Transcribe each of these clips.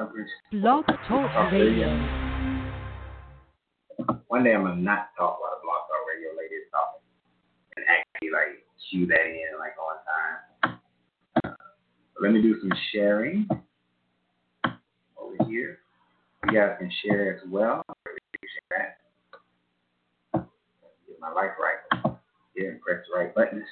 coverage. Blog Talk Radio. One day I'm gonna not talk while the Blog Talk Radio lady is talking, and actually like cue that in like on time. Let me do some sharing over here. You guys can share as well. Share that. Get my life right here and press the right buttons.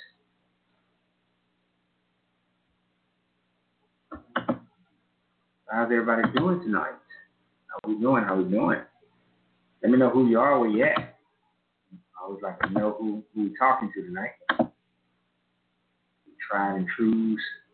How's everybody doing tonight? How we doing? Let me know who you are, where you at. I always like to know who we're talking to tonight. Tried and trues.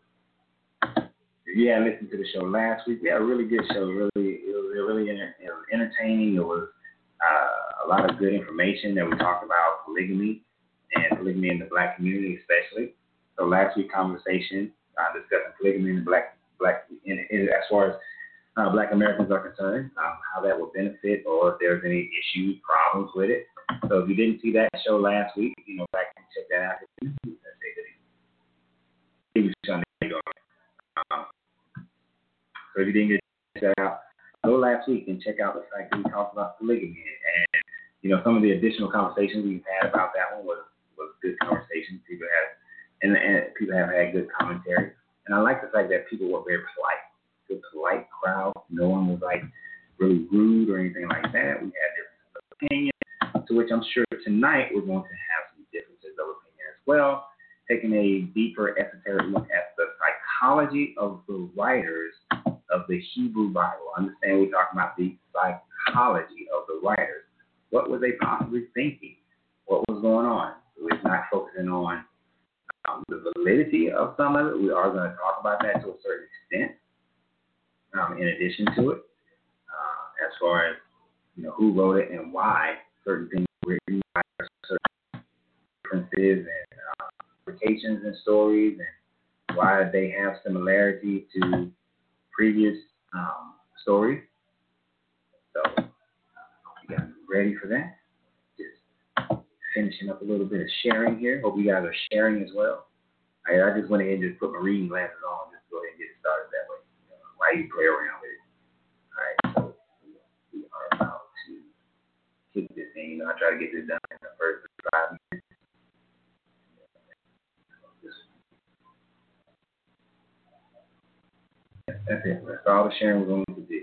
If you hadn't listened to the show last week, we had a really good show. It was really entertaining. It was a lot of good information that we talked about polygamy in the black community especially. So last week's conversation discussing polygamy in the black as far as black Americans are concerned, how that will benefit or if there's any issues, problems with it. So if you didn't see that show last week, back and check that out. So if you didn't get that out, go last week and check out the fact that we talked about polygamy and some of the additional conversations we've had about that one was good conversations. People have had good commentary. And I like the fact that people were very polite. Good, polite crowd. No one was like really rude or anything like that. We had differences of opinion, to which I'm sure tonight we're going to have some differences of opinion as well, taking a deeper esoteric look at the psychology of the writers of the Hebrew Bible. Understand we're talking about the psychology of the writers. What were they possibly thinking? What was going on? So it's not focusing on the validity of some of it. We are going to talk about that to a certain extent. In addition to it, as far as who wrote it and why certain things were written, why certain differences and implications and stories, and why they have similarity to previous stories. So, you guys are ready for that? Just finishing up a little bit of sharing here. Hope you guys are sharing as well. I just went ahead and just put my reading glasses on. Just go ahead and get it started that way. Why you play around with it? All right, so we are about to kick this in. I try to get this done in the first 5 minutes. That's it. That's all the sharing we're going to do.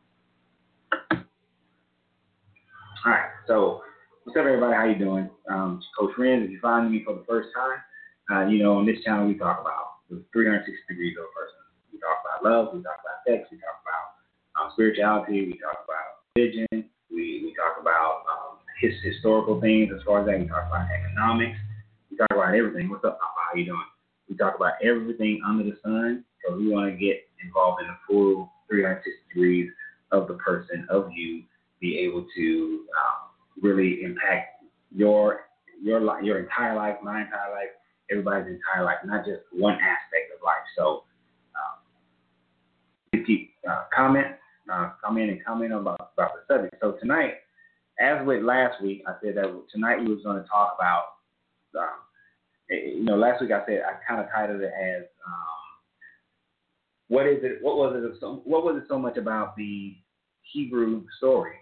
All right, so what's up, everybody? How you doing? Coach Renz, if you're finding me for the first time, on this channel we talk about the 360 degrees of a person. We talk about love, we talk about sex, we talk about spirituality, we talk about religion, we talk about historical things as far as that. We talk about economics, we talk about everything. What's up, Papa? How you doing? We talk about everything under the sun, because we want to get involved in the full 360 degrees of the person, of you, be able to really impact your entire life, my entire life, everybody's entire life, not just one aspect of life. So keep comment about the subject. So tonight, as with last week, I said that tonight we was going to talk about, last week I said I kind of titled it as what was it so much about the Hebrew story?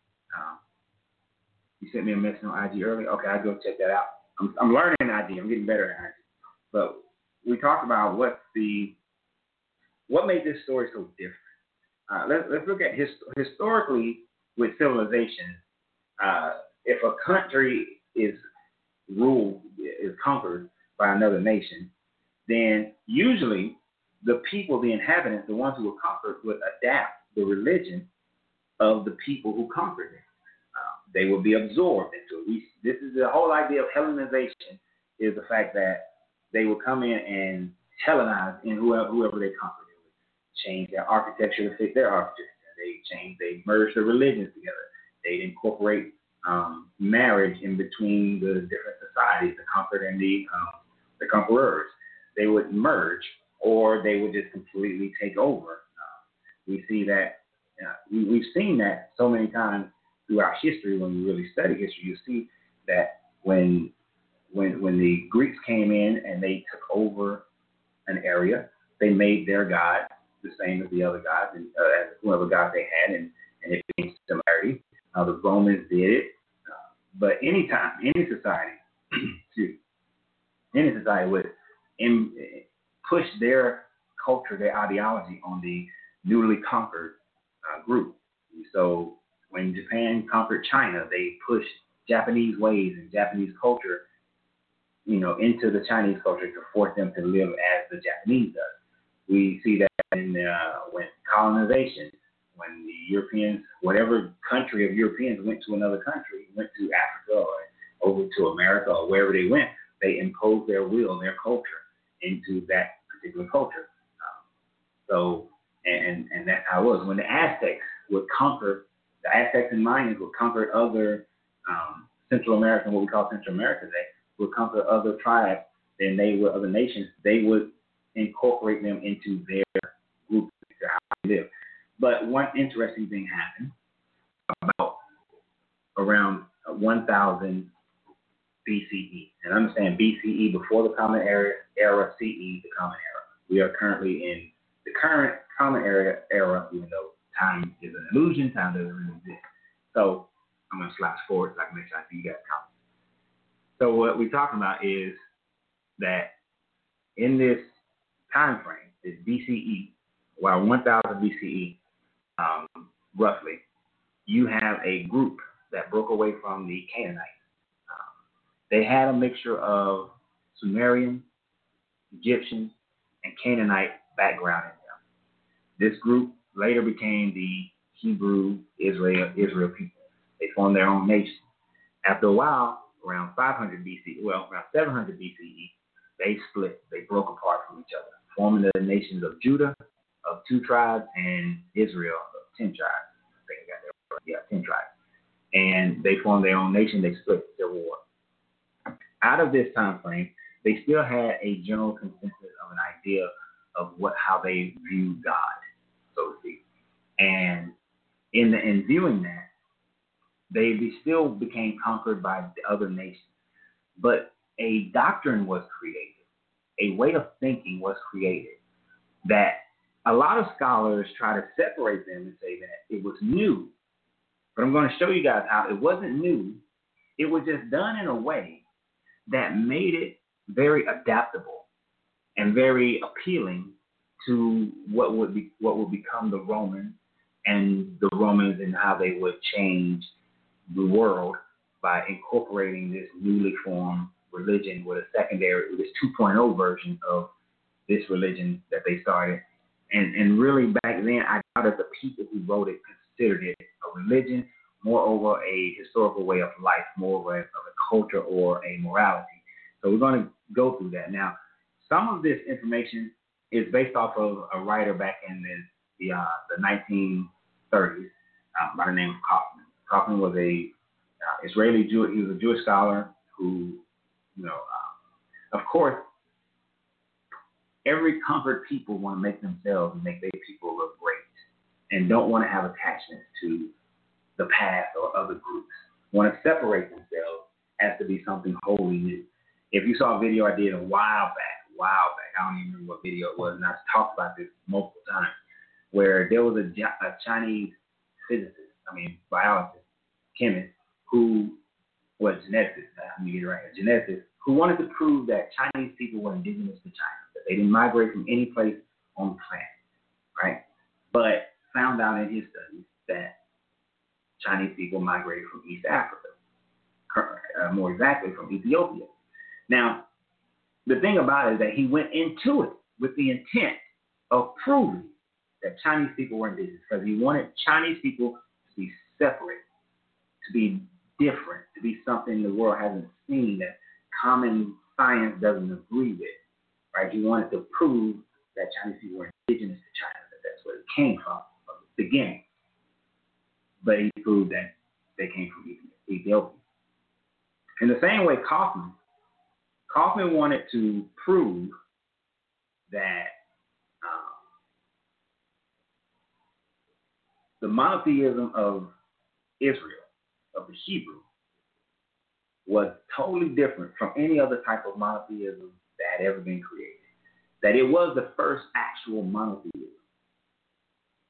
You sent me a message on IG earlier. Okay, I'll go check that out. I'm learning IG. I'm getting better at IG. But we talked about what made this story so different. Let's look at historically with civilization. If a country is conquered by another nation, then usually the people, the inhabitants, the ones who were conquered, would adapt the religion of the people who conquered it. They will be absorbed into it. This is the whole idea of Hellenization, is the fact that they will come in and Hellenize in whoever they conquered. They would change their architecture to fit their architecture. They merge the religions together. They incorporate marriage in between the different societies, the conquered and the conquerors. They would merge, or they would just completely take over. We see that. We've seen that so many times throughout history. When you really study history, you see that when the Greeks came in and they took over an area, they made their god the same as the other gods, and as whoever gods they had, and it became similarity. The Romans did it, but anytime, any society, any society would push their culture, their ideology on the newly conquered group. So when Japan conquered China, they pushed Japanese ways and Japanese culture, into the Chinese culture to force them to live as the Japanese does. We see that in when colonization, when the Europeans, whatever country of Europeans went to another country, went to Africa or over to America or wherever they went, they imposed their will, their culture into that particular culture. And that's how it was. When the Aztecs would conquer, the Aztecs and Mayans would conquer other Central America, what we call Central America today, would conquer other tribes, then other nations, they would incorporate them into their group, into how they live. But one interesting thing happened about around 1000 BCE. And understand BCE, before the Common Era, CE, the Common Era. We are currently in the current Common Era, even though time is an illusion, time doesn't really exist. So I'm going to slash forward so I can make sure I see you guys comment. So what we're talking about is that in this time frame, this BCE, 1000 BCE, roughly, you have a group that broke away from the Canaanites. They had a mixture of Sumerian, Egyptian, and Canaanite background in them. This group later became the Hebrew Israel people. They formed their own nation. After a while, around 500 BCE, around 700 BCE, they split. They broke apart from each other, forming the nations of Judah, of 2 tribes, and Israel of 10 tribes. I think I got that right. Yeah, 10 tribes. And they formed their own nation. They split Civil War. Out of this time frame, they still had a general consensus of an idea of how they viewed God, so to speak. And in viewing that, they still became conquered by the other nations. But a doctrine was created, a way of thinking was created that a lot of scholars try to separate them and say that it was new. But I'm going to show you guys how it wasn't new. It was just done in a way that made it very adaptable and very appealing to what would become the Romans and how they would change the world by incorporating this newly formed religion with this 2.0 version of this religion that they started. And really back then, I doubt that the people who wrote it considered it a religion, moreover a historical way of life, more of a culture or a morality. So we're going to go through that. Now, some of this information is based off of a writer back in the 1930s by the name of Kaufman. Kaufman was a Israeli Jew. He was a Jewish scholar who, of course, every conquered people want to make themselves and make their people look great and don't want to have attachments to the past or other groups, want to separate themselves as to be something wholly new. If you saw a video I did a while back, I don't even remember what video it was, and I've talked about this multiple times, where there was a Chinese biologist, chemist, who was geneticist, who wanted to prove that Chinese people were indigenous to China, that they didn't migrate from any place on the planet, right? But found out in his studies that Chinese people migrated from East Africa, more exactly from Ethiopia. Now, the thing about it is that he went into it with the intent of proving that Chinese people were indigenous, because he wanted Chinese people to be separate, to be different, to be something the world hasn't seen, that common science doesn't agree with, right? He wanted to prove that Chinese people were indigenous to China, that that's where it came from the beginning. But he proved that they came from Ethiopia. In the same way, Kaufman wanted to prove that the monotheism of Israel, of the Hebrew, was totally different from any other type of monotheism that had ever been created. That it was the first actual monotheism.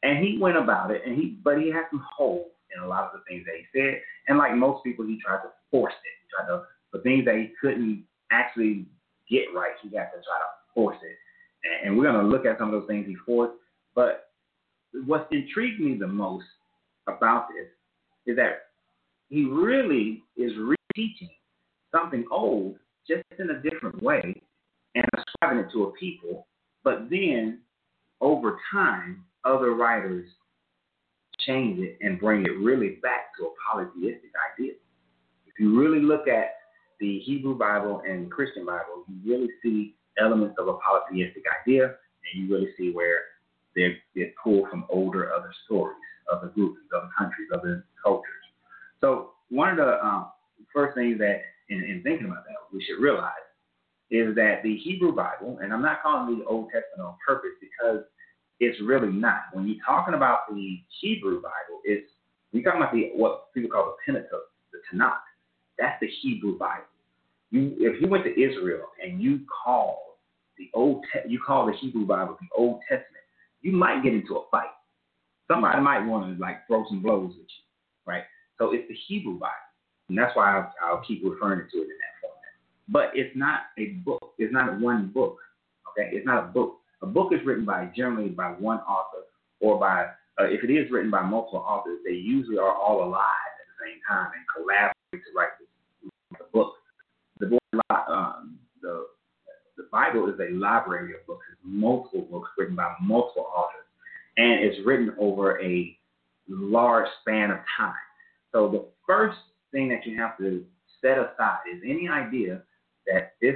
And he went about it, but he had some holes in a lot of the things that he said. And like most people, he tried to force it. He tried to, the things that he couldn't actually get right, he got to try to force it. And we're going to look at some of those things he forced. But what intrigued me the most about this is that he really is reteaching something old just in a different way and ascribing it to a people. But then, over time, other writers change it and bring it really back to a polytheistic idea. If you really look at the Hebrew Bible and the Christian Bible, you really see elements of a polytheistic idea, and you really see where they're pulled from older other stories, other groups, other countries, other cultures. So one of the first things that, in thinking about that, we should realize is that the Hebrew Bible, and I'm not calling the Old Testament on purpose because it's really not. When you're talking about the Hebrew Bible, you're talking about what people call the Pentateuch, the Tanakh. That's the Hebrew Bible. If you went to Israel and you called the Hebrew Bible the Old Testament, you might get into a fight. Somebody might want to throw some blows at you, right? So it's the Hebrew Bible, and that's why I'll keep referring to it in that format. But it's not a book. It's not one book. Okay, it's not a book. A book is written generally by one author, or by if it is written by multiple authors, they usually are all alive at the same time and collaborate to write the book. The Bible is a library of books. It's multiple books written by multiple authors, and it's written over a large span of time. So the first thing that you have to set aside is any idea that this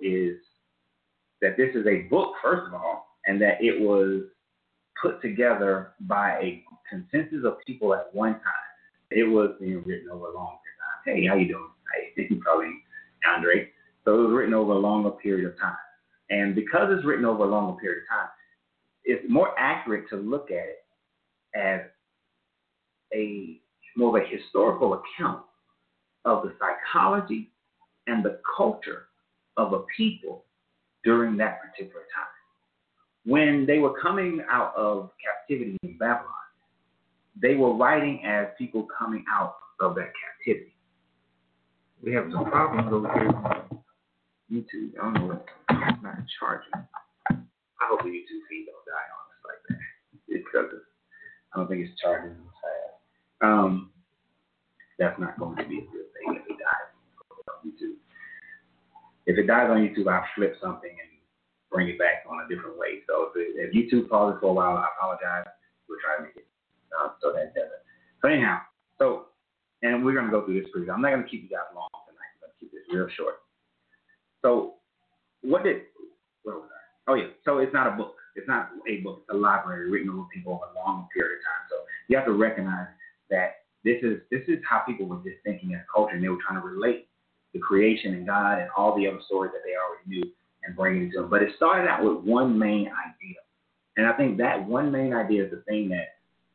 is a book, first of all, and that it was put together by a consensus of people at one time. It was being written over a long period of time. Hey, how you doing? Hey, you probably Andre. So it was written over a longer period of time. And because it's written over a longer period of time, it's more accurate to look at it as more of a historical account of the psychology and the culture of a people during that particular time. When they were coming out of captivity in Babylon, they were writing as people coming out of that captivity. We have some problems over here on YouTube. I don't know what's not charging. I hope the YouTube feed don't die on us like that. Because I don't think it's charging fast. That's not going to be a good thing if it dies on YouTube. If it dies on YouTube, I'll flip something and bring it back on a different way. So if YouTube pauses for a while, I apologize. We'll try to make it so that doesn't. So anyhow, and we're going to go through this pretty. I'm not going to keep you guys long tonight. I'm going to keep this real short. So where was I? Oh yeah. So it's not a book. It's not a book. It's a library written over people over a long period of time. So you have to recognize that this is how people were just thinking as culture, and they were trying to relate the creation and God and all the other stories that they already knew and bring it to them. But it started out with one main idea. And I think that one main idea is the thing that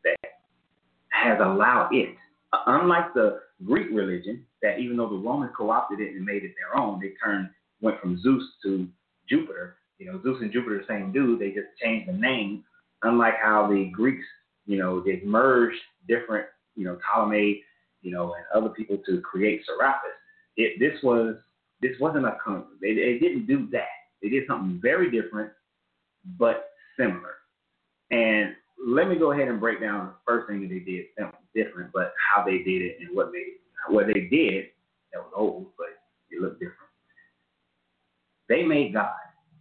has allowed it, unlike the Greek religion, that even though the Romans co-opted it and made it their own, they went from Zeus to Jupiter. Zeus and Jupiter are the same dude, they just changed the name. Unlike how the Greeks, they merged different, Ptolemy, and other people to create Serapis. This wasn't a concept. They didn't do that. They did something very different, but similar. And let me go ahead and break down the first thing that they did, something different, but how they did it and what they did that was old, but it looked different. They made God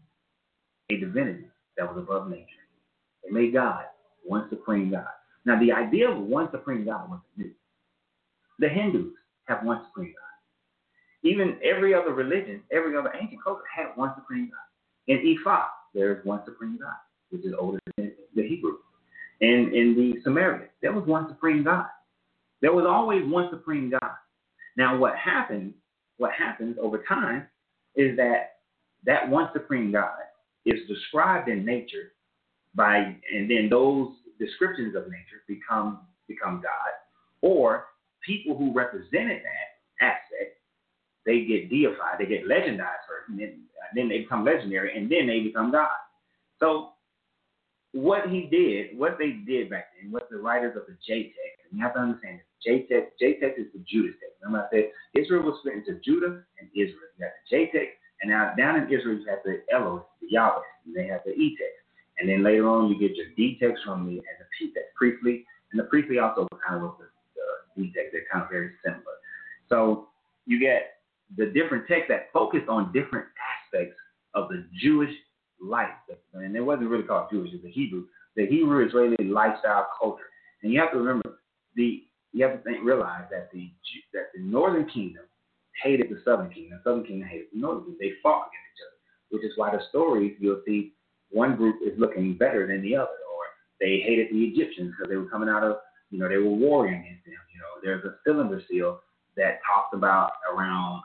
a divinity that was above nature. They made God one supreme God. Now, the idea of one supreme God wasn't new. The Hindus have one supreme God. Even every other religion, every other ancient culture had one supreme God. In Ifa, there is one supreme God, which is older than the Hebrew. And in the Sumerian, there was one supreme God. There was always one supreme God. Now, what happens over time is that one supreme God is described in nature and then those descriptions of nature become God, or people who represented that aspect, they get deified, they get legendized first, and then they become legendary, and then they become God. So what they did back then, what the writers of the J-Text, and you have to understand this, J-Text is the Judas text. Remember I said Israel was split into Judah and Israel. You got the J-Text, and now down in Israel you have the Elohim, the Yahweh, and they have the E-Text. And then later on you get your D-Text from the P-Text, priestly, and the priestly also kind of wrote the D-Text. They're kind of very similar. So you get the different texts that focus on different aspects of the Jewish life, and it wasn't really called Jewish, it's the Hebrew Israeli lifestyle culture. And you have to remember, realize that the northern kingdom hated the southern kingdom, the southern kingdom hated the northern kingdom. They fought against each other, which is why the stories you'll see one group is looking better than the other, or they hated the Egyptians because they were coming out of, they were warring against them. There's a cylinder seal that talks about around,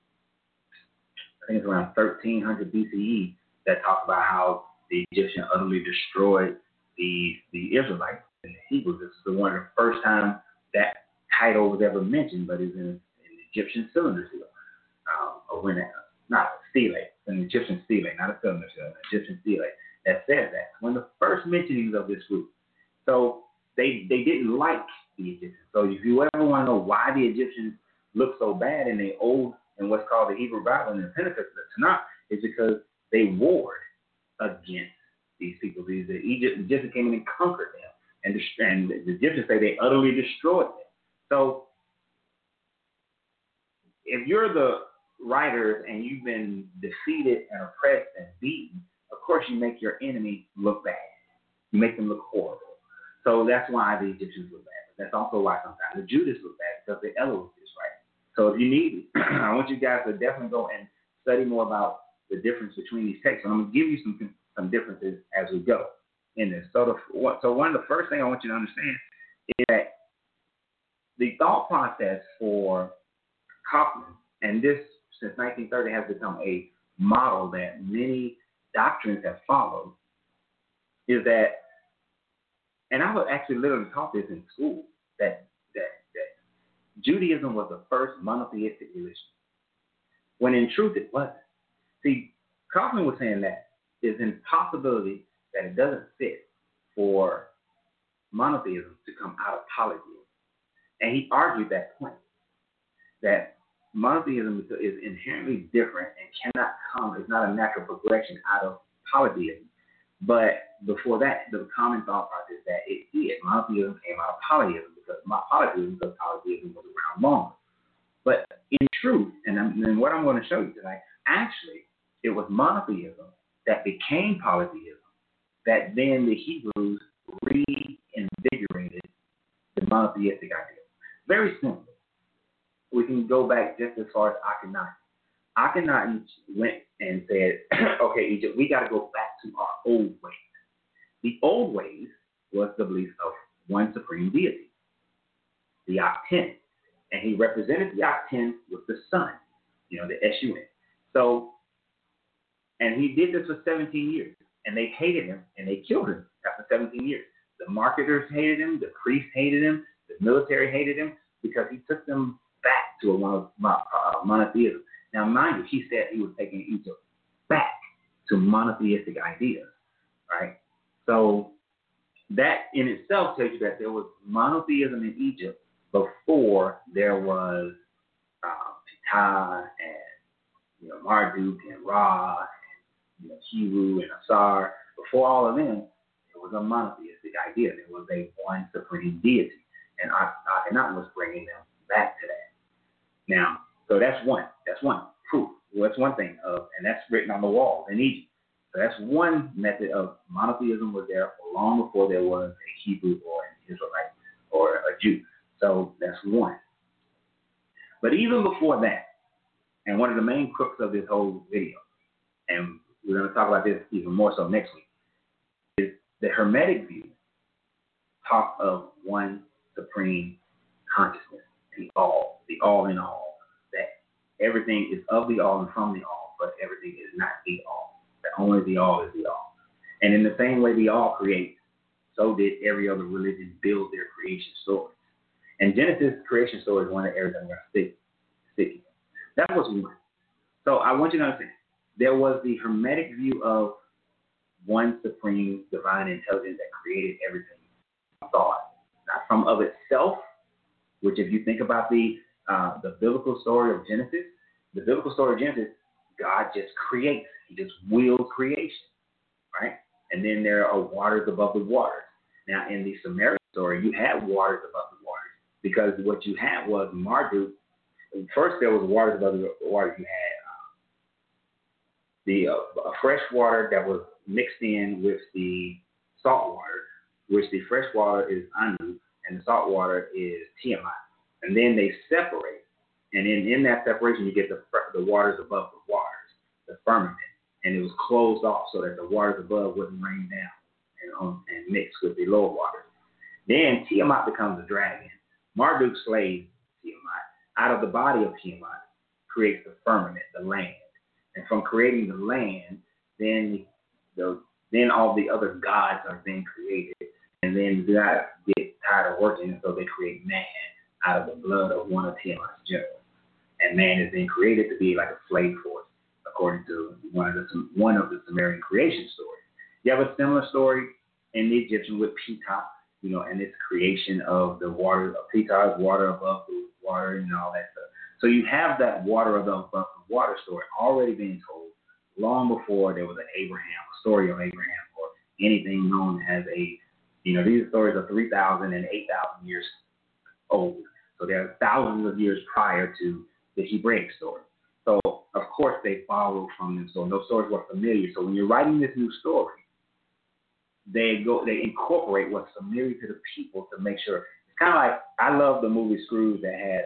I think it's around 1300 BCE, that talks about how the Egyptians utterly destroyed the Israelites and the Hebrews. This is one of the first time that title was ever mentioned, but it's in an Egyptian cylinder seal. Not a stele, an Egyptian stele, not a cylinder seal, an Egyptian stele that says that. One of the first mentionings of this group. So they didn't like the Egyptians. So if you ever want to know why the Egyptians look so bad in the old and what's called the Hebrew Bible and the Pentateuch, the Tanakh, is because they warred against these people. The Egyptians came in and conquered them, and the Egyptians say they utterly destroyed them. So if you're the writers and you've been defeated and oppressed and beaten, of course you make your enemy look bad. You make them look horrible. So that's why the Egyptians look bad. But that's also why sometimes the Judas look bad, because the Elohim is right. So if you need it, I want you guys to definitely go and study more about the difference between these texts. And I'm going to give you some differences as we go in this. So one of the first things I want you to understand is that the thought process for Kaufman, and this since 1930 has become a model that many doctrines have followed, is that, and I would actually literally taught this in school, that Judaism was the first monotheistic religion, when in truth it wasn't. See, Kaufman was saying that there's an impossibility that it doesn't fit for monotheism to come out of polytheism. And he argued that point, that monotheism is inherently different and cannot come, it's not a natural progression out of polytheism. But before that, the common thought process is that it did. Monotheism came out of polytheism because polytheism was around longer. But in truth, and what I'm going to show you tonight, actually, it was monotheism that became polytheism, that then the Hebrews reinvigorated the monotheistic idea. Very simple. We can go back just as far as Akhenaten. Akhenaten went and said, okay, Egypt, we got to go back to our old ways. The old ways was the belief of one supreme deity, the Aten. And he represented the Aten with the sun, the S-U-N. So, and he did this for 17 years. And they hated him, and they killed him after 17 years. The marketers hated him, the priests hated him, the military hated him, because he took them back to a monotheism. Now, mind you, he said he was taking Egypt back to monotheistic ideas, right? So that in itself tells you that there was monotheism in Egypt before there was Ptah and Marduk and Ra and Heru and Asar. Before all of them, it was a monotheistic idea. There was a one supreme deity, and Akhenaten was bringing them back to that. Now, so that's one proof. Well, that's one thing, and that's written on the walls in Egypt. So that's one method of monotheism was there long before there was a Hebrew or an Israelite or a Jew. So that's one. But even before that, and one of the main crooks of this whole video, and we're going to talk about this even more so next week, is the Hermetic view talk of one supreme consciousness, the all in all, that everything is of the all and from the all, but everything is not the all, that only the all is the all. And in the same way the all creates, so did every other religion build their creation stories. And Genesis creation story is one of the areas I'm going to stick in. That was one. So I want you to understand, there was the Hermetic view of one supreme divine intelligence that created everything thought, not from of itself, which if you think about the biblical story of Genesis, God just creates. He just willed creation, right? And then there are waters above the waters. Now, in the Sumerian story, you had waters above the waters because what you had was Marduk. First, there was waters above the waters. You had the fresh water that was mixed in with the salt water, which the fresh water is Anu and the salt water is Tiamat. And then they separate. And in that separation, you get the waters above the waters, the firmament. And it was closed off so that the waters above wouldn't rain down and mix with the lower waters. Then Tiamat becomes a dragon. Marduk slays Tiamat. Out of the body of Tiamat creates the firmament, the land. And from creating the land, then all the other gods are then created. And then gods get tired of working, so they create man out of the blood of one of Tiamat's generals. And man is then created to be like a slave force, according to one of the Sumerian creation stories. You have a similar story in the Egyptian with Ptah, and its creation of the water of Ptah, water above the water, and all that stuff. So you have that water above the water story already being told long before there was a story of Abraham, or anything known as these stories are 3,000 and 8,000 years old. So they're thousands of years prior to the Hebraic story. So, of course, they follow from them. So those stories were familiar. So when you're writing this new story, they incorporate what's familiar to the people to make sure. It's kind of like, I love the movie Scrooge that had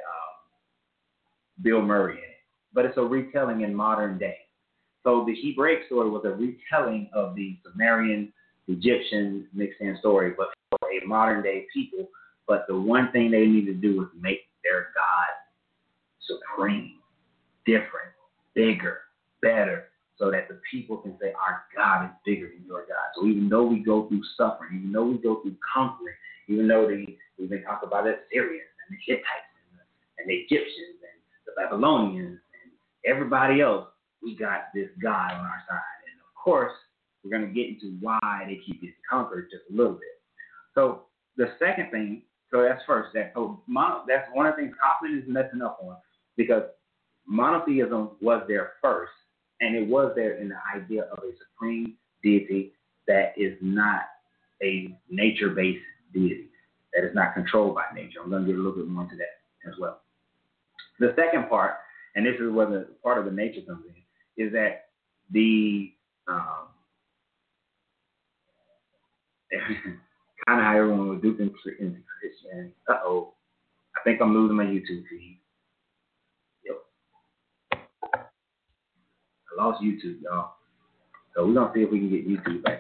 Bill Murray in it, but it's a retelling in modern day. So the Hebraic story was a retelling of the Sumerian, Egyptian mixed in story, but for a modern day people. But the one thing they need to do is make their God supreme, different, bigger, better, so that the people can say our God is bigger than your God. So even though we go through suffering, even though we go through conquering, even though we've been talking about the Syrians and the Hittites and the Egyptians and the Babylonians and everybody else, we got this God on our side. And of course, we're going to get into why they keep getting conquered just a little bit. So the second thing, so that's first. That's one of the things Copley is messing up on, because monotheism was there first, and it was there in the idea of a supreme deity that is not a nature-based deity, that is not controlled by nature. I'm going to get a little bit more into that as well. The second part, and this is where the part of the nature comes in, is that the kind of how everyone was duping into Christianity. Uh-oh. I think I'm losing my YouTube feed. Yep. I lost YouTube, y'all. So we're going to see if we can get YouTube back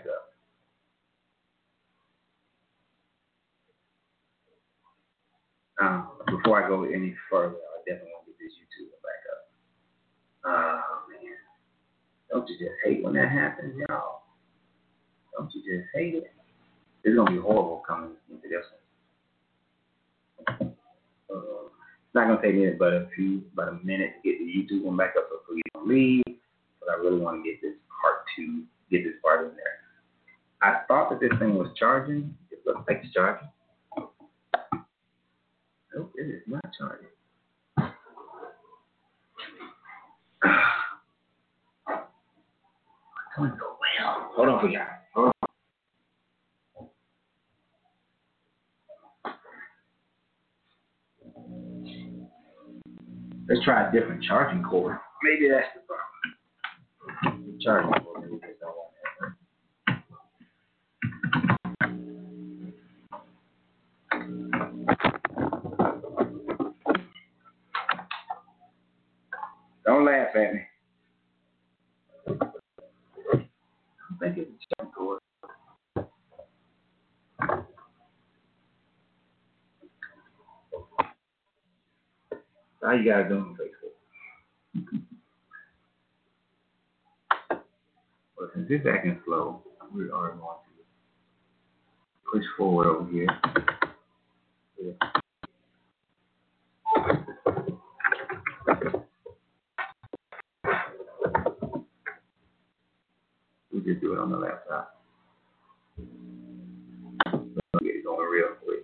up. Before I go any further, I definitely want to get this YouTube back up. Oh, man. Don't you just hate when that happens, y'all? Don't you just hate it? It's going to be horrible coming into this one. It's not going to take me about a minute to get the YouTube one back up so you don't leave. But I really want to get this part in there. I thought that this thing was charging. It looks like it's charging. Nope, it is not charging. It's going to go well. Hold on for you. Hold on. Let's try a different charging cord. Maybe that's the problem. The charging cord, maybe just don't want that. Don't laugh at me. I think it's a charging cord. How you guys doing on Facebook? Well, since this acting slow, we are going to push forward over here. Yeah. We just just do it on the laptop. Let me get it going real quick.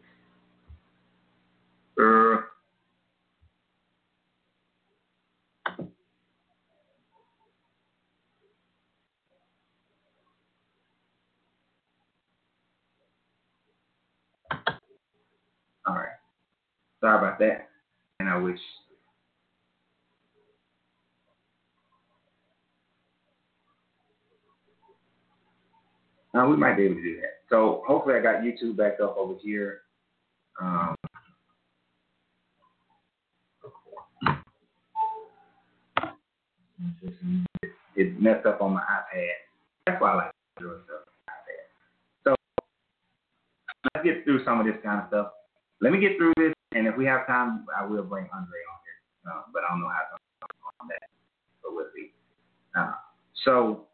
All right. Sorry about that. And I wish. We might be able to do that. So hopefully I got YouTube back up over here. It messed up on my iPad. That's why I like doing stuff on my iPad. So let's get through some of this kind of stuff. Let me get through this, and if we have time, I will bring Andre on here. But I don't know how to talk on that. So we'll see. So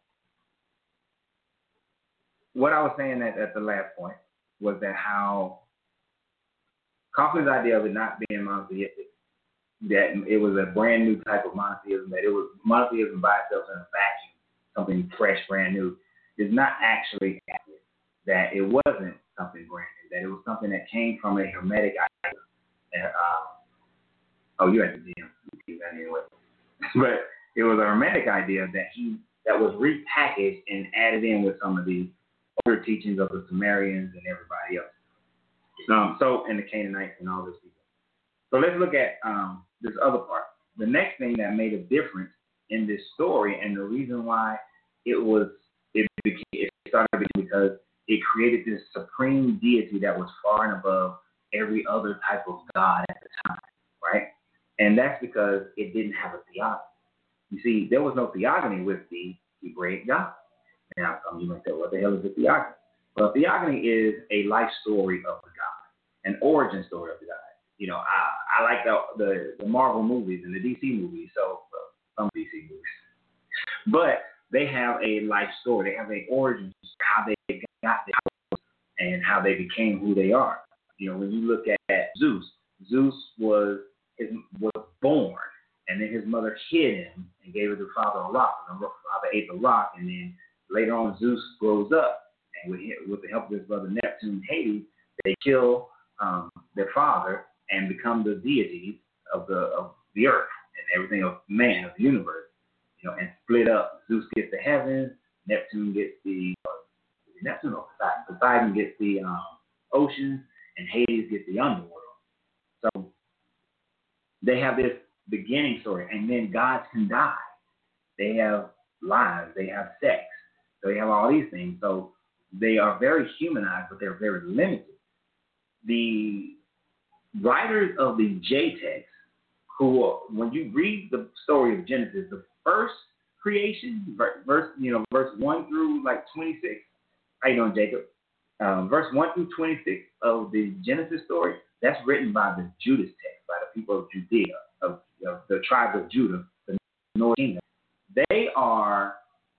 what I was saying at the last point was that how Kaufman's idea of it not being monotheistic, that it was a brand new type of monotheism, that it was monotheism by itself in a vacuum, something fresh, brand new, is not actually accurate. That it wasn't something brand new, that it was something that came from a Hermetic idea. And, you're at the gym. You keep that anyway. But it was a Hermetic idea that was repackaged and added in with some of the older teachings of the Sumerians and everybody else. And the Canaanites and all those people. So let's look at this other part. The next thing that made a difference in this story, and the reason why it started because it created this supreme deity that was far and above every other type of god at the time, right? And that's because it didn't have a theogony. You see, there was no theogony with the Hebraic God. Now, some of you might say, what the hell is a theogony? Well, a theogony is a life story of the God, an origin story of the God. You know, I like the Marvel movies and the DC movies, some DC movies. But they have a life story. They have an origin story, how they got there and how they became who they are. You know, when you look at Zeus was born, and then his mother hid him and gave his father a rock, and the father ate the rock, and then later on Zeus grows up, and with the help of his brother Neptune, Hades, they kill their father and become the deities of the earth and everything of man, of the universe, you know, and split up. Zeus gets the heavens, Neptune gets Poseidon gets the oceans, and Hades gets the underworld. So they have this beginning story, and then gods can die. They have lives, they have sex, so they have all these things. So they are very humanized, but they're very limited. The writers of the J-text, who, when you read the story of Genesis, the first creation, verse 1 through 26. How you doing, Jacob? Verse 1 through 26 of the Genesis story, that's written by the Judas text, by the people of Judea, of the tribe of Judah, the Northern Kingdom. They are,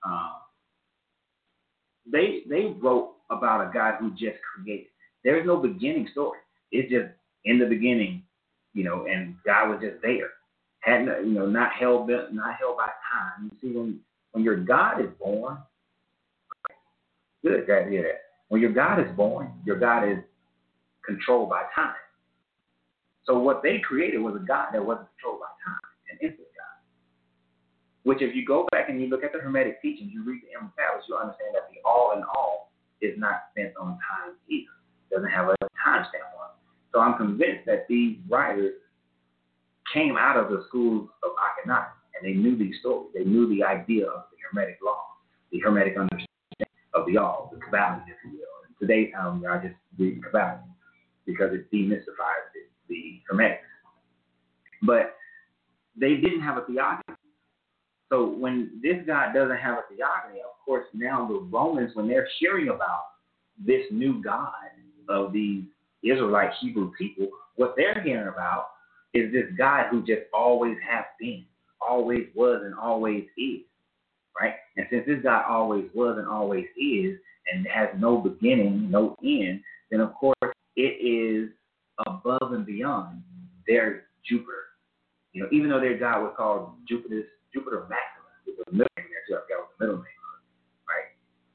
they wrote about a God who just created. There's no beginning story. It's just in the beginning, you know, and God was just there. Not held by time. You see, when your God is born, good, guys, hear that. When your God is born, your God is controlled by time. So what they created was a God that wasn't controlled by time, an infinite God. Which, if you go back and you look at the Hermetic teachings, you read the Emerald Tablets, you'll understand that the all in all is not spent on time either. It doesn't have a time stamp on it. So I'm convinced that these writers came out of the schools of Akhenaten, and they knew these stories. They knew the idea of the Hermetic law, the Hermetic understanding of the all, the Kabbalah, if you will. In today's time, I just read Kabbalah because it demystifies the Hermetics. But they didn't have a theogony. So when this God doesn't have a theogony, of course, now the Romans, when they're hearing about this new God of these Israelite Hebrew people, what they're hearing about is this God who just always has been, always was, and always is, right? And since this God always was and always is and has no beginning, no end, then of course it is above and beyond their Jupiter. You know, even though their God was called Jupiter Maximus, with the middle name there too, I forgot what the middle name was, right?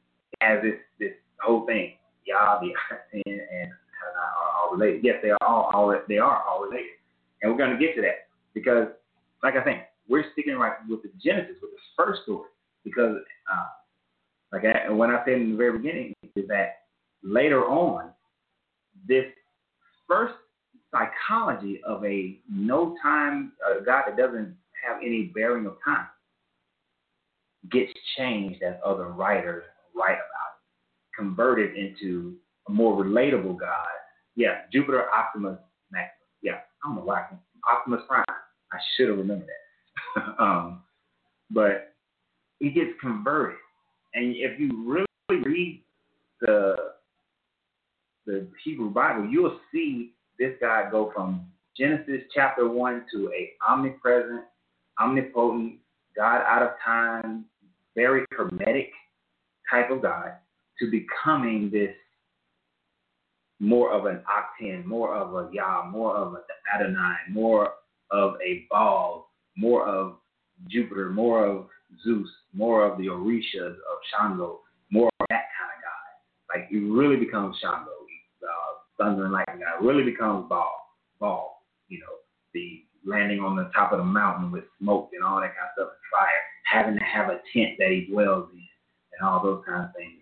has this whole thing. Yah, the Aten, and Adonai are all related. Yes, they are all related, and we're going to get to that because, like I think, we're sticking right with the Genesis, with the first story, because when I said in the very beginning is that later on, this first psychology of a no time God that doesn't have any bearing of time gets changed as other writers write about it, converted into a more relatable God. Yeah, Jupiter, Optimus, Maximus. Yeah, I don't know why. Optimus Prime. I should have remembered that. But it gets converted. And if you really read the Hebrew Bible, you'll see this God go from Genesis chapter 1 to a omnipresent, omnipotent, God out of time, very hermetic type of God, to becoming this more of an Aten, more of a Yah, more of an Adonai, more of a Baal, more of Jupiter, more of Zeus, more of the Orishas of Shango, more of that kind of God. Like, you really become Shango, thunder and lightning God, really becomes Baal, the landing on the top of the mountain with smoke and all that kind of stuff and fire, having to have a tent that he dwells in and all those kind of things.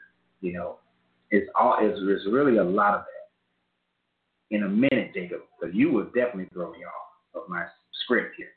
It's really a lot of that. In a minute, Jacob, because you will definitely throw me off of my script here.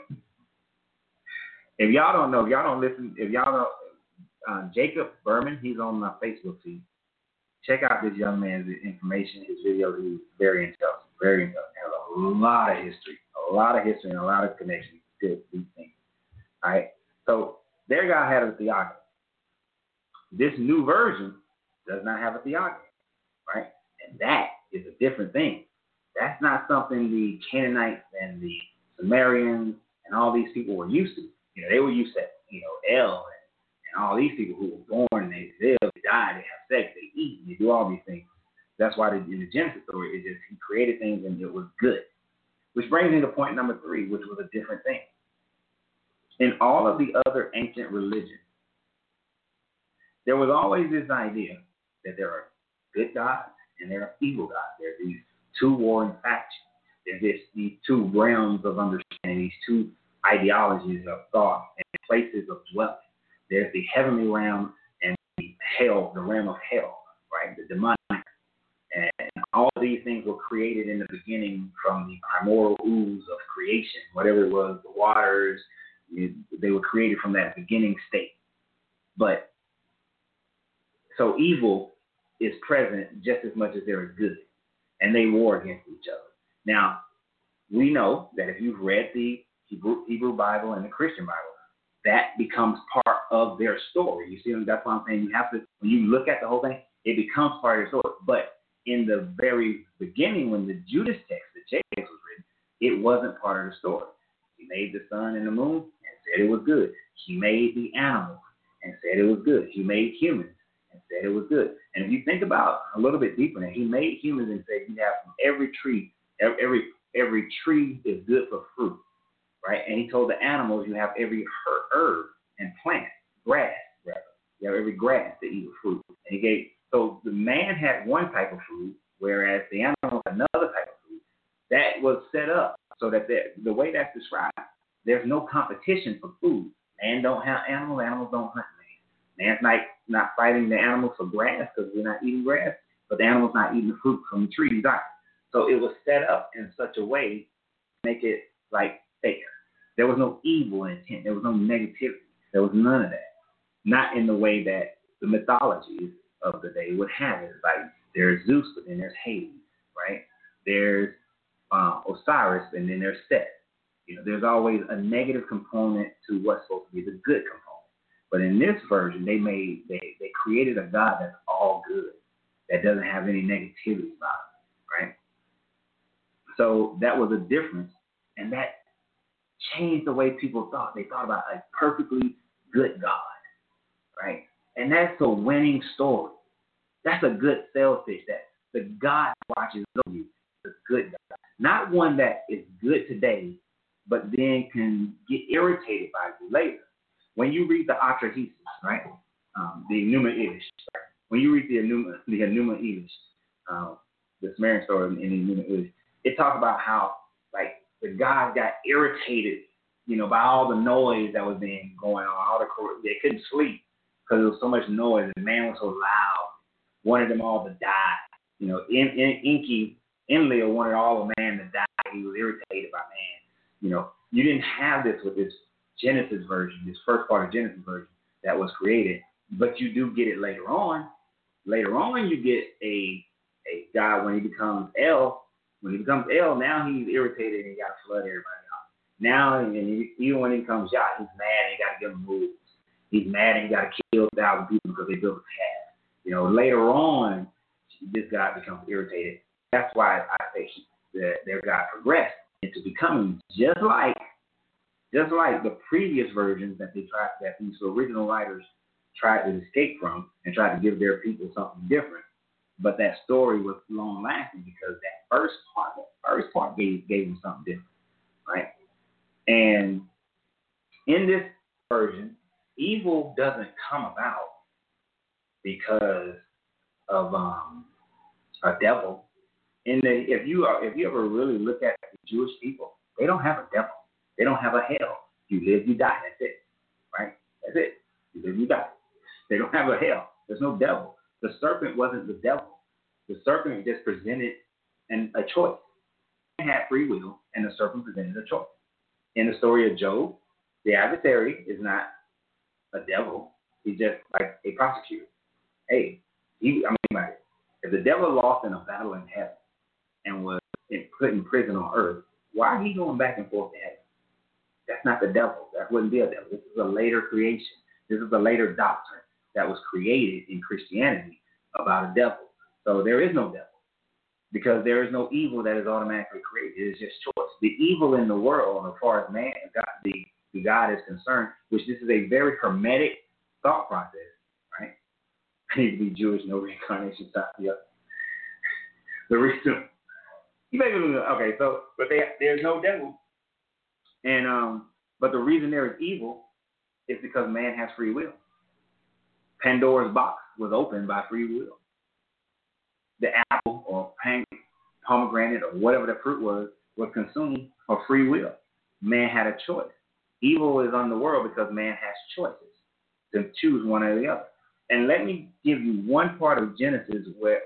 If y'all don't know, if y'all don't listen, if y'all don't, Jacob Berman, he's on my Facebook feed. Check out this young man's information, his videos. He's very intelligent, has a lot of history, and a lot of connections to these things. All right, so their guy had a theogony. This new version does not have a theogony, right? And that is a different thing. That's not something the Canaanites and the Sumerians and all these people were used to. They were used to, El and all these people who were born and they live, they die, they have sex, they eat, they do all these things. That's why in the Genesis story, it's just he created things and it was good. Which brings me to point number 3, which was a different thing. In all of the other ancient religions, there was always this idea that there are good gods and there are evil gods. There are these two warring factions. There's these two realms of understanding, these two ideologies of thought and places of dwelling. There's the heavenly realm and the hell, the realm of hell, right? The demonic. And all of these things were created in the beginning from the primordial ooze of creation, whatever it was, the waters, they were created from that beginning state. But so evil is present just as much as there is good, and they war against each other. Now, we know that if you've read the Hebrew Bible and the Christian Bible, that becomes part of their story. You see, that's why I'm saying you have to, when you look at the whole thing, it becomes part of your story. But in the very beginning, when the Judas text, the J-text was written, it wasn't part of the story. He made the sun and the moon and said it was good. He made the animals and said it was good. He made humans and said it was good. And if you think about a little bit deeper than that, he made humans and said you have from every tree, every tree is good for fruit, right? And he told the animals you have every herb and plant, grass, rather. You have every grass to eat with fruit. And he gave, so the man had one type of food, whereas the animal had another type of food. That was set up so that the way that's described, there's no competition for food. Man don't have animals, animals don't hunt man. Man's not fighting the animals for grass because we're not eating grass, but the animal's not eating the fruit from the trees either. So it was set up in such a way to make it like fair. There was no evil intent. There was no negativity. There was none of that. Not in the way that the mythologies of the day would have it. Like there's Zeus, but then there's Hades, right? There's Osiris, and then there's Set. There's always a negative component to what's supposed to be the good component. But in this version, they created a God that's all good, that doesn't have any negativity about it, right? So that was a difference, and that changed the way people thought. They thought about a perfectly good God, right? And that's a winning story. That's a good sales pitch, that the God watches over you, the good God. Not one that is good today, but then can get irritated by you later. When you read the Atrahasis, right, the Pneuma Yiddish, when you read the Enuma Elish, the Sumerian story in the Enuma Elish, it talks about how like the gods got irritated, by all the noise that was being going on. They couldn't sleep because there was so much noise and man was so loud. Wanted them all to die. Enlil wanted all of man to die. He was irritated by man. You didn't have this with this Genesis version, this first part of Genesis version that was created, but you do get it later on. Later on, you get a God when he becomes El. When he becomes El, now he's irritated and he got to flood everybody out. Now, even when he becomes Yah, he's mad and he got to give them rules. He's mad and he got to kill 1,000 people because they built a calf. Later on, this God becomes irritated. That's why I say that their God progressed into becoming just like the previous versions that these original writers tried to escape from and tried to give their people something different. But that story was long lasting because that first part gave them something different, right? And in this version, evil doesn't come about because of a devil. If you ever really look at the Jewish people, they don't have a devil. They don't have a hell. You live, you die. That's it, right? That's it. You live, you die. They don't have a hell. There's no devil. The serpent wasn't the devil. The serpent just presented a choice. Man had free will, and the serpent presented a choice. In the story of Job, the adversary is not a devil. He's just like a prosecutor. Hey, if the devil lost in a battle in heaven and was put in prison on earth, why are he going back and forth to heaven? That's not the devil. That wouldn't be a devil. This is a later creation. This is a later doctrine that was created in Christianity about a devil. So there is no devil because there is no evil that is automatically created. It is just choice. The evil in the world, as far as man, the God is concerned, which this is a very hermetic thought process, right? I need to be Jewish, no reincarnation, the reason. Okay, so but there's no devil, and but the reason there is evil is because man has free will. Pandora's box was opened by free will. The apple or pomegranate or whatever the fruit was consumed for free will. Man had a choice. Evil is on the world because man has choices to choose one or the other. And let me give you one part of Genesis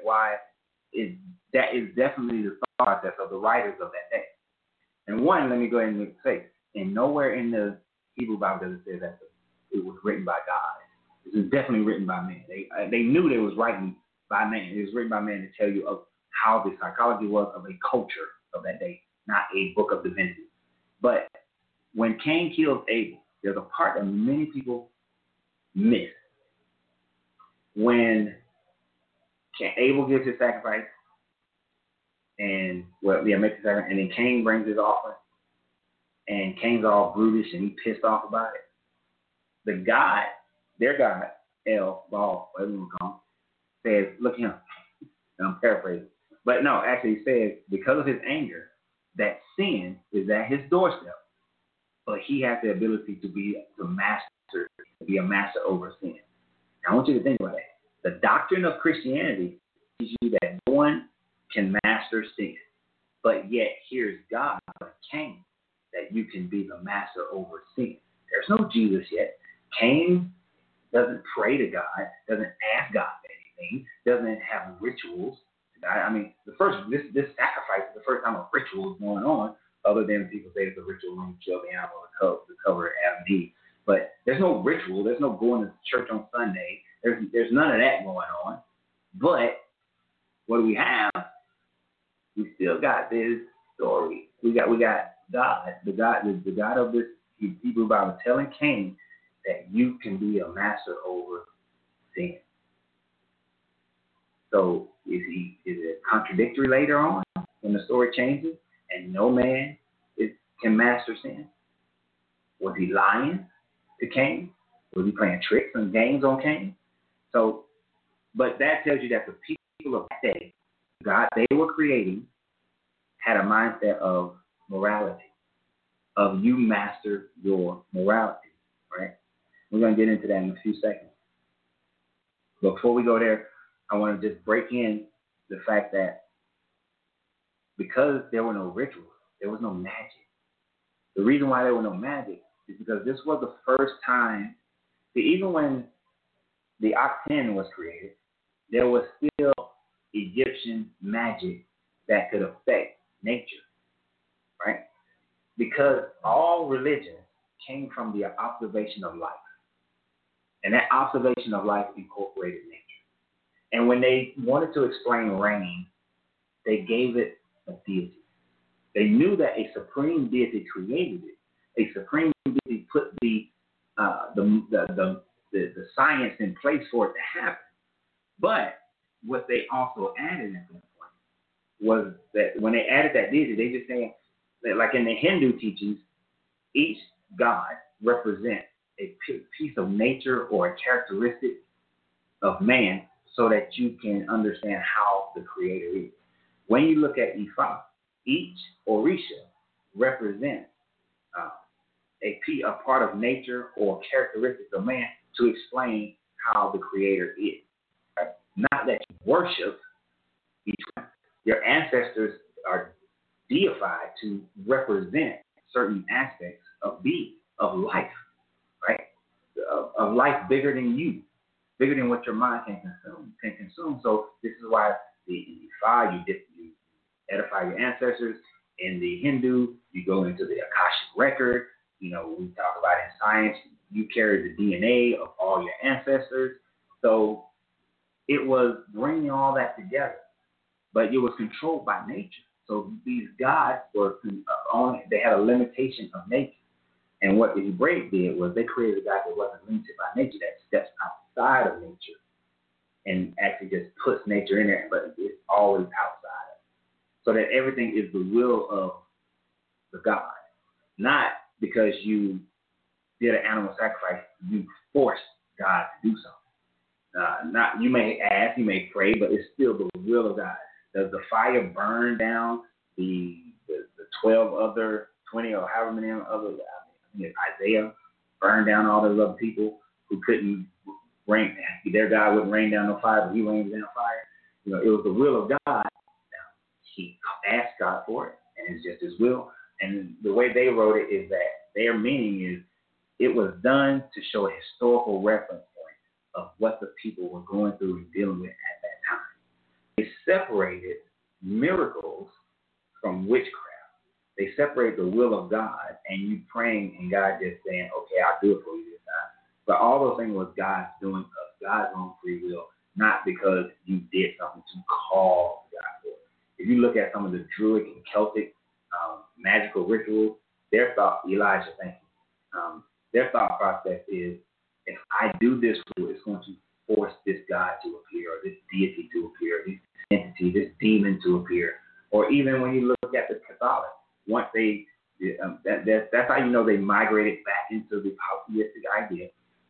that is definitely the thought process of the writers of that day. And one, let me go ahead and say, and nowhere in the Hebrew Bible does it say that it was written by God. It was definitely written by man. They knew they was writing by man. It was written by man to tell you of how the psychology was of a culture of that day, not a book of divinity. But when Cain kills Abel, there's a part that many people miss. When Abel gives his sacrifice, makes his sacrifice, and then Cain brings his offering, and Cain's all brutish and he's pissed off about it. The God, their God, El, Baal, whatever you want to call him, says, look at him. And I'm paraphrasing. But no, actually he says, because of his anger, that sin is at his doorstep. But he has the ability to be a master over sin. Now, I want you to think about that. The doctrine of Christianity teaches you that no one can master sin. But yet, here's God, Cain, that you can be the master over sin. There's no Jesus yet. Cain doesn't pray to God, doesn't ask God for anything, doesn't have rituals. This sacrifice is the first time a ritual is going on, other than people say it's a ritual when you kill the animal to cover Adam and Eve. But there's no ritual. There's no going to church on Sunday. There's none of that going on. But what do we have? We still got this story. We got God, the God of this Hebrew Bible telling Cain that you can be a master over sin. So is it contradictory later on when the story changes and no man can master sin? Was he lying to Cain? Was he playing tricks and games on Cain? So, but that tells you that the people of that day, God they were creating, had a mindset of morality, of you master your morality, right? We're going to get into that in a few seconds. But before we go there, I want to just break in the fact that because there were no rituals, there was no magic. The reason why there were no magic is because this was the first time, even when the Aten was created, there was still Egyptian magic that could affect nature, right? Because all religions came from the observation of life. And that observation of life incorporated nature. And when they wanted to explain rain, they gave it a deity. They knew that a supreme deity created it. A supreme deity put the science in place for it to happen. But what they also added at that point was that when they added that deity, they just saying that, like in the Hindu teachings, each god represents a piece of nature or a characteristic of man so that you can understand how the creator is. When you look at Ifa, each Orisha represents a part of nature or characteristics of man to explain how the creator is. Right? Not that you worship each one. Your ancestors are deified to represent certain aspects of being, of life, right? Of life bigger than you, bigger than what your mind can consume. So this is why in Ifa you edify your ancestors. In the Hindu, you go into the Akashic record. You know, we talk about in science, you carry the DNA of all your ancestors. So it was bringing all that together, but it was controlled by nature. So these gods were they had a limitation of nature. And what the Hebraic did was they created a God that wasn't limited by nature, that steps outside of nature and actually just puts nature in there, but it's always outside of it. So that everything is the will of the God, not because you did an animal sacrifice, you forced God to do something. Not you may ask, you may pray, but it's still the will of God. Does the fire burn down the 12 other, 20 or however many other, Isaiah burned down all those other people who couldn't rain, their God wouldn't rain down no fire, but he rains down fire. You know, it was the will of God. Now, he asked God for it, and it's just his will. And the way they wrote it is that their meaning is it was done to show a historical reference point of what the people were going through and dealing with at that time. They separated miracles from witchcraft. They separate the will of God and you praying and God just saying, okay, I'll do it for you this time. But all those things was God's doing of God's own free will, not because you did something to call God for it. If you look at some of the Druid and Celtic magical rituals, their thought, Elijah, thank you. Their thought process is, if I do this ritual, it's going to force this God to appear, or this deity to appear, this entity, this demon to appear. Or even when you look at the Catholic, once they, that's how you know they migrated back into the polytheistic idea.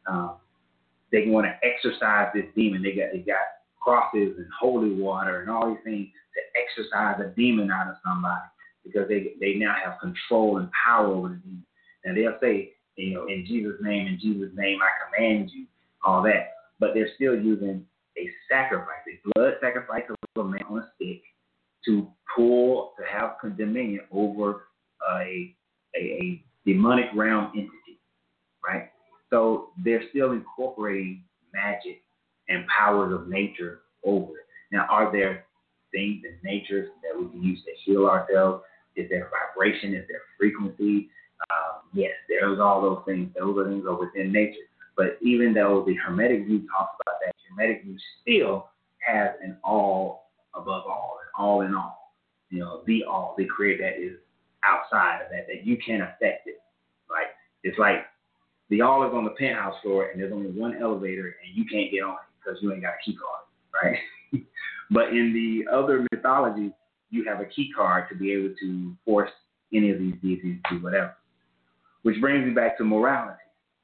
They want to exorcise this demon. They got crosses and holy water and all these things to exorcise a demon out of somebody because they now have control and power over the demon. And they'll say, you know, in Jesus' name, I command you, all that. But they're still using a sacrifice, a blood sacrifice of a man on a stick to have dominion over a demonic realm entity, right? So they're still incorporating magic and powers of nature over it. Now, are there things in nature that we can use to heal ourselves? Is there vibration? Is there frequency? Yes, there's all those things. Those are things are within nature. But even though the Hermetic view talks about that, Hermetic view still has an all above all, an all in all. You know, the all. They create that is outside of that you can't affect it. Like, it's like the all is on the penthouse floor and there's only one elevator and you can't get on it because you ain't got a key card, right? But in the other mythology, you have a key card to be able to force any of these deities to do whatever. Which brings me back to morality.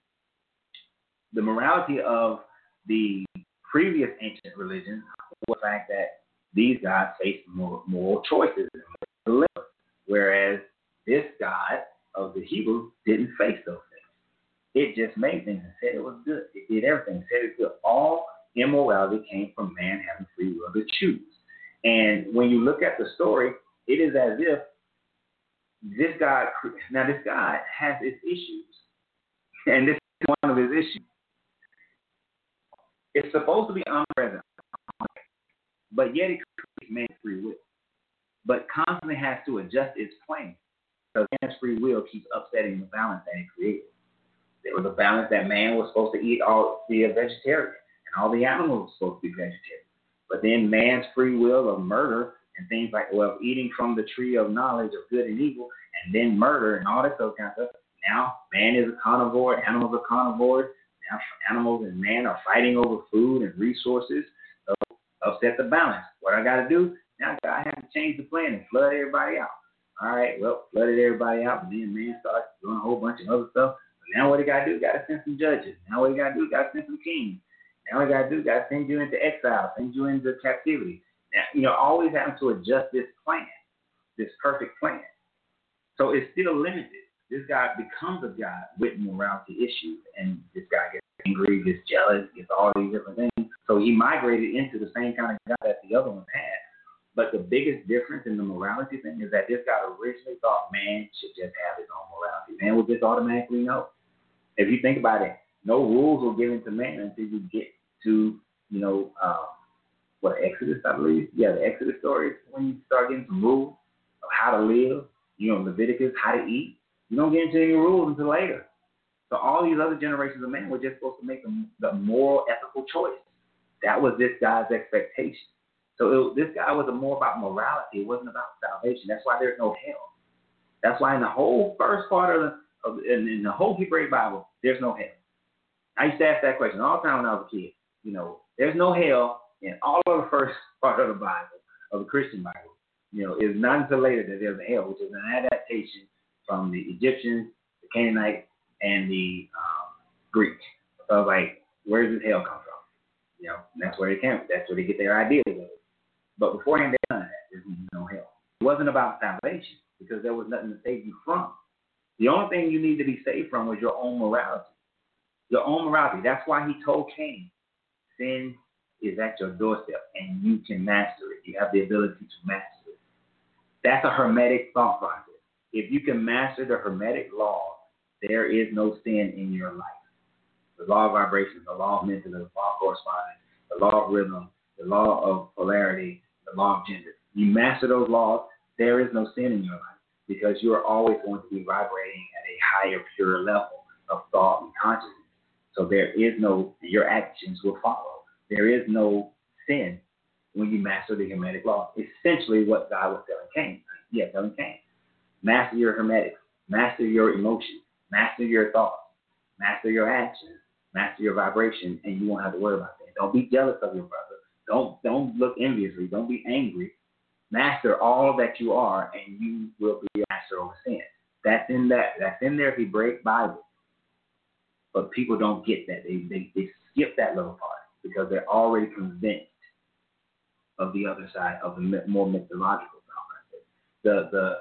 The morality of the previous ancient religions was the fact that these gods faced moral choices and moral dilemmas, whereas this God of the Hebrew didn't face those things. It just made things and said it was good. It did everything. It said it's good. All immorality came from man having free will to choose. And when you look at the story, it is as if this God has his issues. And this is one of his issues. It's supposed to be omnipresent, but yet it creates man's free will. But constantly has to adjust its plan because man's free will keeps upsetting the balance that it created. There was a balance that man was supposed to be a vegetarian, and all the animals were supposed to be vegetarian. But then man's free will of murder and things like, eating from the tree of knowledge of good and evil, and then murder and all that kind of stuff. Now man is a carnivore, animals are carnivores. Now animals and man are fighting over food and resources. So upset the balance. What I got to do? Now God has to change the plan and flood everybody out. All right, flooded everybody out, and then man starts doing a whole bunch of other stuff. But now what he got to do? Got to send some judges. Now what he got to do? Got to send some kings. Now what he got to do? Got to send you into exile, send you into captivity. Now, always having to adjust this plan, this perfect plan. So it's still limited. This guy becomes a God with morality issues, and this guy gets angry, gets jealous, gets all these different things. So he migrated into the same kind of God that the other one had. But the biggest difference in the morality thing is that this guy originally thought man should just have his own morality. Man would just automatically know. If you think about it, no rules were given to man until you get to, Exodus, I believe. Yeah, the Exodus story is when you start getting some rules of how to live. Leviticus, how to eat. You don't get into any rules until later. So all these other generations of men were just supposed to make the moral, ethical choice. That was this guy's expectation. So this guy was more about morality. It wasn't about salvation. That's why there's no hell. That's why in the whole first part in the whole Hebrew Bible, there's no hell. I used to ask that question all the time when I was a kid. There's no hell in all of the first part of the Bible, of the Christian Bible. It's not until later that there's a hell, which is an adaptation from the Egyptians, the Canaanites, and the Greeks. So I was like, where does this hell come from? And that's where they came. That's where they get their ideas of it. But beforehand, there's none of that. There's no hell. It wasn't about salvation because there was nothing to save you from. The only thing you need to be saved from was your own morality. Your own morality. That's why he told Cain, sin is at your doorstep and you can master it. You have the ability to master it. That's a hermetic thought process. If you can master the hermetic law, there is no sin in your life. The law of vibration, the law of mental, the law of correspondence, the law of rhythm, the law of polarity, the law of gender. You master those laws, there is no sin in your life because you are always going to be vibrating at a higher, purer level of thought and consciousness. So your actions will follow. There is no sin when you master the hermetic law. Essentially what God was telling Cain. Telling Cain. Master your hermetics. Master your emotions. Master your thoughts. Master your actions. Master your vibration, and you won't have to worry about that. Don't be jealous of your brother. Don't look enviously. Don't be angry. Master all that you are, and you will be a master over sin. That's in there if you break Bible. But people don't get that. They skip that little part because they're already convinced of the other side of the more mythological process. The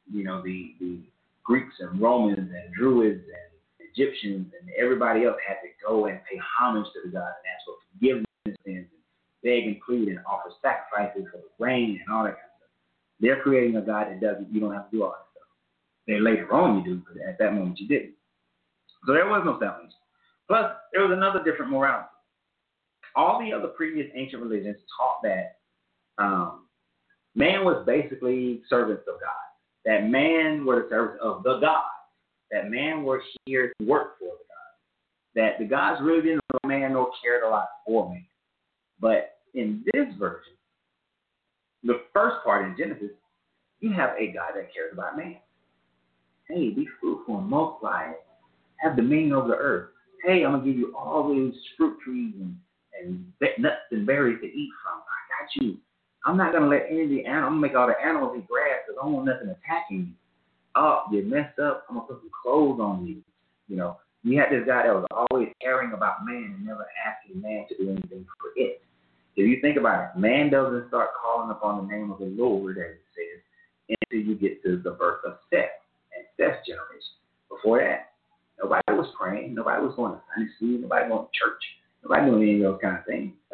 Greeks and Romans and Druids and Egyptians and everybody else had to go and pay homage to the gods and ask for forgiveness and sins and beg and plead and offer sacrifices for the rain and all that kind of stuff. They're creating a God that you don't have to do all that stuff. Then later on you do, but at that moment you didn't. So there was no salvation. Plus, there was another different morality. All the other previous ancient religions taught that man was basically servants of God. That man were the servants of the gods. That man were here to work for the gods. That the gods really didn't know man nor cared a lot for man. But in this version, the first part in Genesis, you have a God that cares about man. Hey, be fruitful and multiply, have dominion over the earth. Hey, I'm going to give you all these fruit trees and nuts and berries to eat from. I got you. I'm not going to let any of the animals, I'm going to make all the animals eat grass because I don't want nothing attacking you. Oh, you messed up. I'm going to put some clothes on you. You had this guy that was always caring about man and never asking man to do anything for it. If you think about it, man doesn't start calling upon the name of the Lord, as it says, until you get to the birth of Seth and Seth's generation. Before that, nobody was praying. Nobody was going to Sunday school. Nobody going to church. Nobody doing any of those kind of things.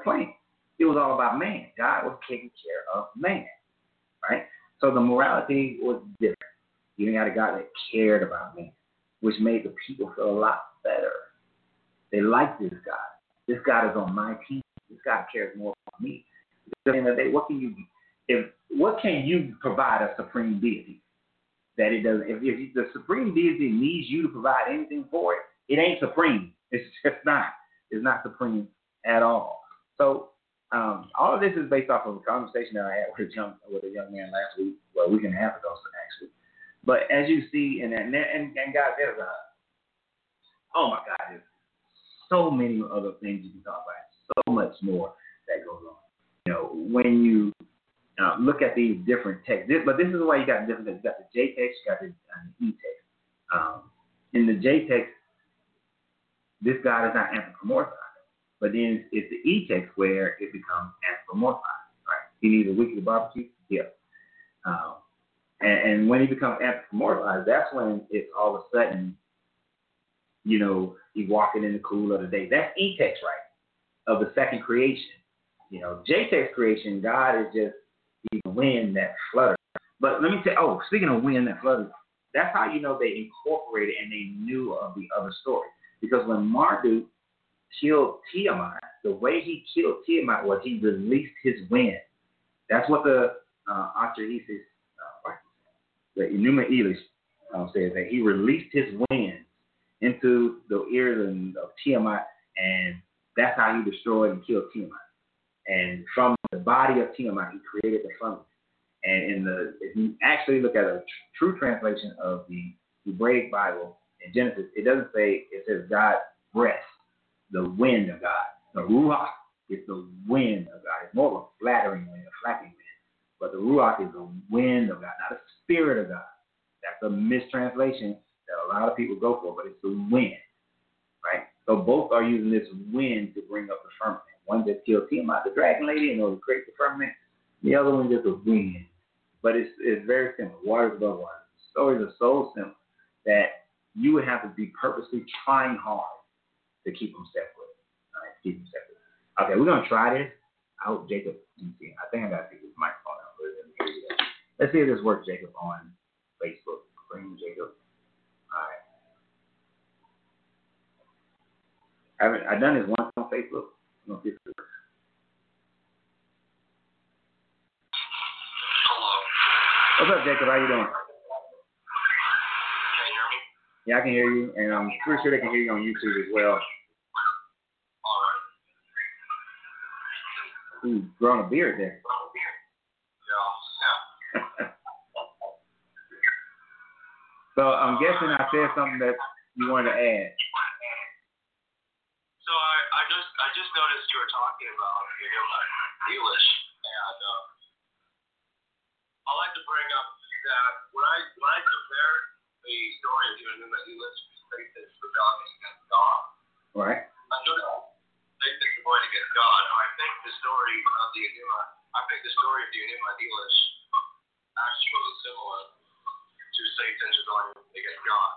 plan. It was all about man. God was taking care of man, right? So the morality was different. You had a God that cared about man, which made the people feel a lot better. They liked this God. This God is on my team. This God cares more about me. At the end of the day, what can you provide a supreme deity that it doesn't? If the supreme deity needs you to provide anything for it, it ain't supreme. It's just not. It's not supreme at all. So all of this is based off of a conversation that I had with a young man last week, well, a week and a half ago, actually. But as you see, and God, there's oh my God, there's so many other things you can talk about, so much more that goes on. You know, when you look at these different texts, but this is why you got different texts. You got the J text, you got the E text. In the J text, this God is not anthropomorphized. But then it's the E text where it becomes anthropomorphized, right? He needs a weekly barbecue, yeah. And when he becomes anthropomorphized, that's when it's all of a sudden, you know, he's walking in the cool of the day. That's E text, right? Of the second creation. You know, J text creation, God is just the wind that flutters. But let me tell you, speaking of wind that flutters, that's how you know they incorporated and they knew of the other story. Because when Marduk killed Tiamat, the way he killed Tiamat was he released his wind. That's what the Atrahasis, the Enuma Elish says, that he released his wind into the ears of Tiamat, and that's how he destroyed and killed Tiamat. And from the body of Tiamat, he created the firmament. And if you actually look at a true translation of the Hebraic Bible in Genesis, it doesn't say, it says God breath. The wind of God. The Ruach is the wind of God. It's more of a flattering wind, a flapping wind. But the Ruach is the wind of God, not the spirit of God. That's a mistranslation that a lot of people go for, but it's the wind, right? So both are using this wind to bring up the firmament. One just killed Tiamat, the dragon lady, in order to create the firmament. The other one just a wind. But it's very simple. Water is above water. Stories are so simple that you would have to be purposely trying hard to keep them separate. All right, keep them separate. Okay, we're gonna try this. I hope Jacob can see. I think I gotta take this microphone out. Let's see if this works, Jacob, on Facebook. Bring Jacob. All right. I've done this once on Facebook. I'm gonna see if it works. Hello. What's up, Jacob? How you doing? Can you hear me? Yeah, I can hear you, and I'm pretty sure they can hear you on YouTube as well. Ooh, growing a beard there. Yeah. So I'm guessing I said something that you wanted to add. So I just noticed you were talking about Elish, and I like to bring up that when I compare the story of Enuma Elish to Satan's rebellion against God, Right. I noticed Satan's going against God. I think the story of the Enuma Elish actually was similar to Satan's rebellion against God.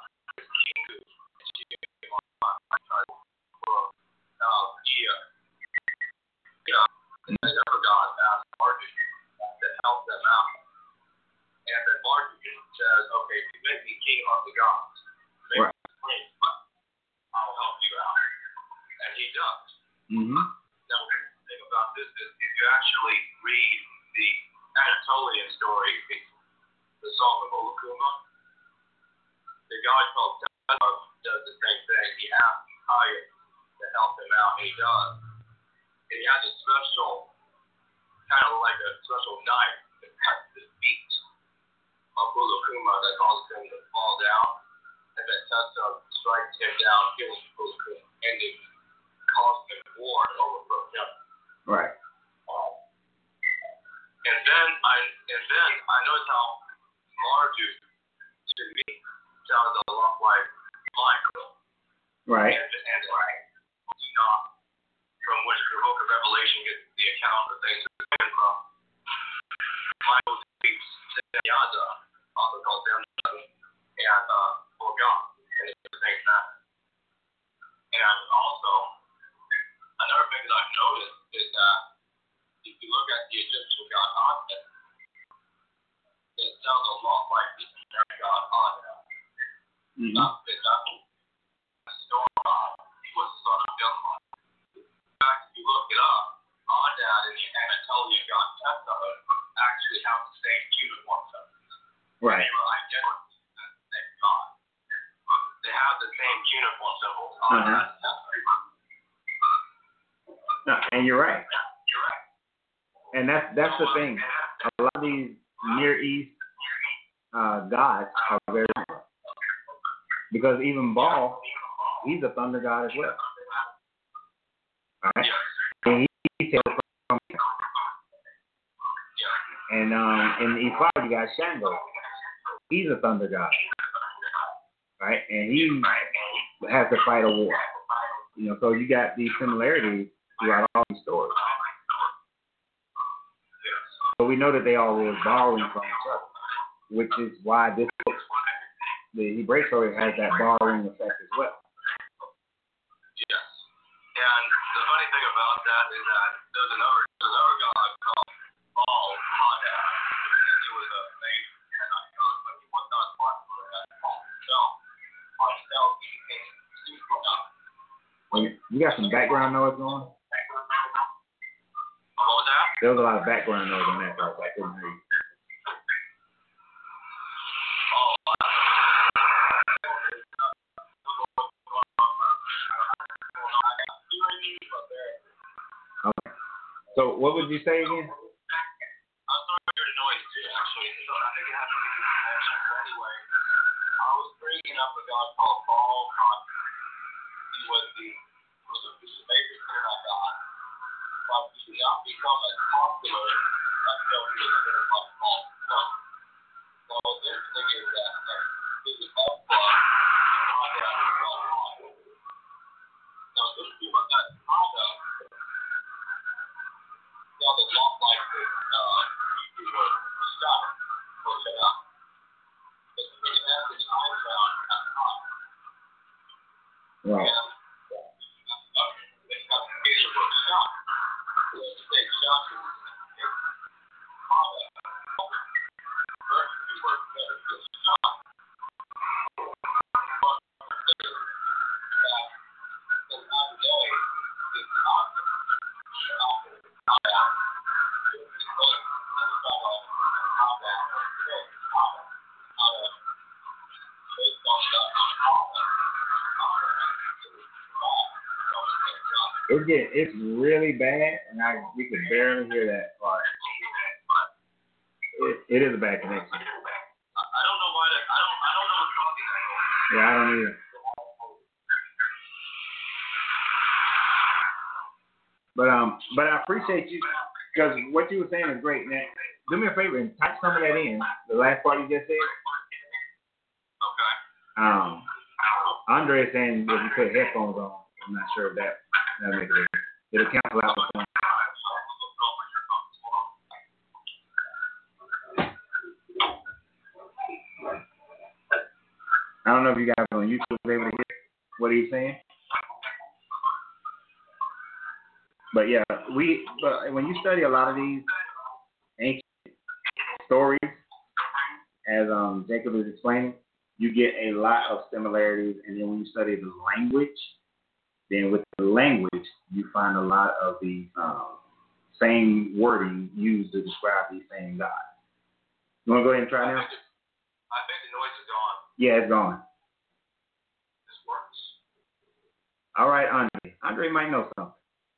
God asked Marduk to help them out. And then Marduk says, okay, if you make me king of the gods, make me king, I'll help you out. And he does. Mm-hmm. Now, the thing about this is if you actually read the Anatolian story, the Song of Olokuma, the god called Dazov does the same thing. He asks Hyatt to help him out, and he does. And he has a special, kind of like a special knife that cuts the feet of Olokuma that causes him to fall down, and that Dazov strikes him down, kills Olokuma, and it causes him war and overthrow him. Right. And then I noticed how Marduk to me sounds a lot like Michael. Right. And from which the book of Revelation gets the account of things that came from. Michael speaks to Yaza, also called Zemna, and for God, and it's the same time. And also, another thing that I've noticed is that Mm-hmm. The storm god. He was the son of Gilmar. In fact, if you look it up, Adad and the Anatolian god Tethra actually have the same uniform. Right. They were identical to the same god. They have the same uniform symbols. No, and you're right. And that's the thing. A lot of these Near East gods are very similar. Because even Baal, he's a thunder god as well. All right? And he tells from him. And in Ephod, you got Shango. He's a thunder god. Right? And he has to fight a war. You know, so you got these similarities throughout all these stories. But we know that they all were borrowing from each other, which is why the Hebraic story has that borrowing effect as well. Yes. And the funny thing about that is that there's another god called Baal Hadad. He was a main Canaanite god, but he was not part of that Baal himself. Himself, he became super god. You got some background noise going? What was that? There was a lot of background noise on that, so I couldn't hear you. Okay. So what would you say again? I'm sorry to hear the noise too, actually. So I think it has to be connection. But anyway, I was bringing up a god called Baal Hadad. He was the favorite Canaanite god. But he did not become as popular until he was a bit of like Baal himself. So what's interesting is that he was up from Hadad and Baal Hadad. Now, this people that Hadad sounded a lot like the Hebrew word stop, push it up. It's pretty nasty in the sound at Hadad. Right. It's really bad, and we could barely hear that part. It is a bad connection. I don't know why that. I don't know what's talking. Yeah, I don't either. But I appreciate you because what you were saying is great. Now, do me a favor and type some of that in. The last part you just said. Okay. Andre is saying if you put headphones on, I'm not sure if that'll make it. It'll cancel out the phone. I don't know if you guys on YouTube was able to hear what he's saying. But yeah, when you study a lot of these ancient stories, as Jacob is explaining, you get a lot of similarities. And then when you study the language, then with the language, you find a lot of the same wording used to describe these same gods. You want to go ahead and try now? I think the noise is gone. Yeah, it's gone. This works. All right, Andre. Andre might know something.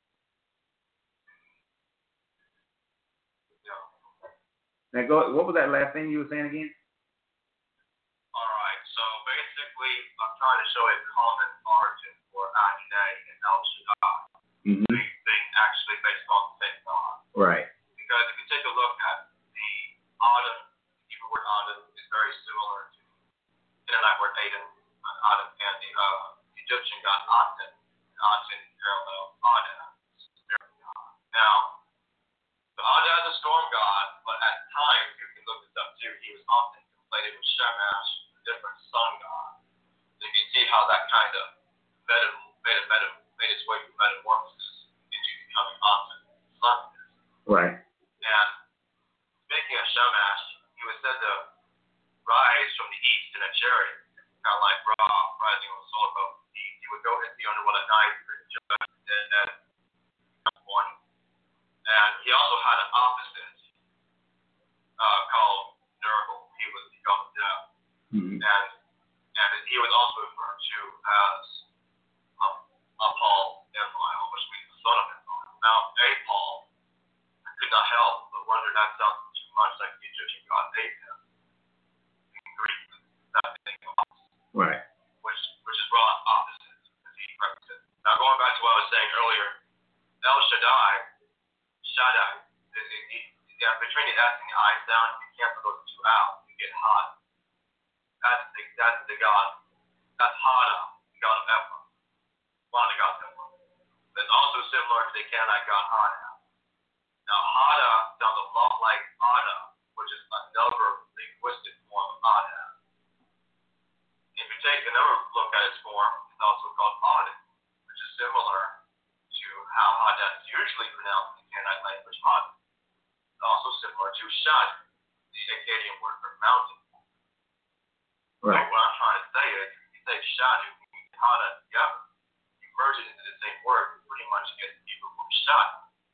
Yeah. Now, what was that last thing you were saying again? All right. So basically, I'm trying to show a common origin for Adonai and El Shaddai. Mm-hmm. Thing actually based on the same God. Right. Because if you take a look at the Adam, the Hebrew word Adam is very similar to the Canaanite word Adam, and the Egyptian god Aten. Aten parallels Adad. Now, the Adad is a storm god, but at times, you can look this up too, he was often conflated with Shamash, a different sun god. So you can see how that kind of made its way through metamorphosis into becoming Aten, sun. Right. And speaking of Shamash, he was said to rise from the east in a chariot kind of like Ra, rising on the solar boat. He would go into the underworld at night and judge and then morning. And he also had an opposite called Nurgle. He called Death. Mm-hmm. And he was also referred to as Paul Enlil, which means the son of Enlil. Now, Paul could not help but wonder that sounds too much like the Egyptian god Apep. In Greek, that thing right. Which is Ra's opposite, as he represents. Now, going back to what I was saying earlier, El Shaddai, between the S and the I sound, you cancel those two out, you get Had. That's the god. That's Hada, the god of Ephraim. One of the gods of Ephraim. It's also similar to the Canaanite god Hada. Now, Hada sounds a lot like Ada, which is another linguistic form of Ada. If you take another look at its form, it's also called Aden, which is similar to how Hada is usually pronounced in the Canaanite language, Aden. It's also similar to Shad, the Akkadian word for mountain. Right. So what I'm trying to say is, if you say Shad and Hada together, you merge it into the same word, you pretty much get the Hebrew word Shad.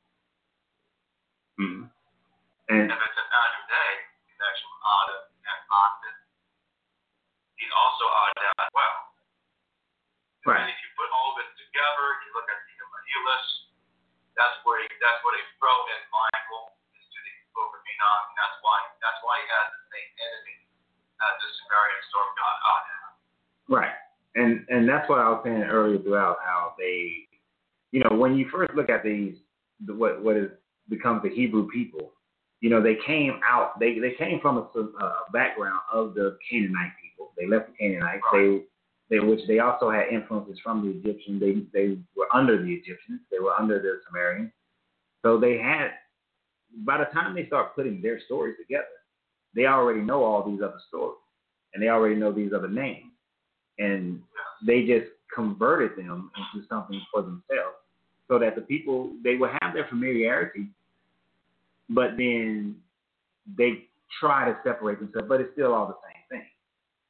Mm-hmm. And if it's an Adonai connection with Ada and Aden, he's also Ada as well. Right. And if you put all of it together, you look at the Emmanuelis, that's where they throw in Michael into the book of Enoch, and that's why he has the same enemy as the Sumerian storm god Ada. right. And that's what I was saying earlier throughout, how they, when you first look at these, what is becomes the Hebrew people, they came out, they came from a background of the Canaanite people. They left the Canaanites. Right. Which they also had influences from the Egyptians. They were under the Egyptians. They were under the Sumerians. So they had, by the time they start putting their stories together, they already know all these other stories, and they already know these other names, and they just converted them into something for themselves, so that the people, they will have their familiarity, but then they try to separate themselves, but it's still all the same thing,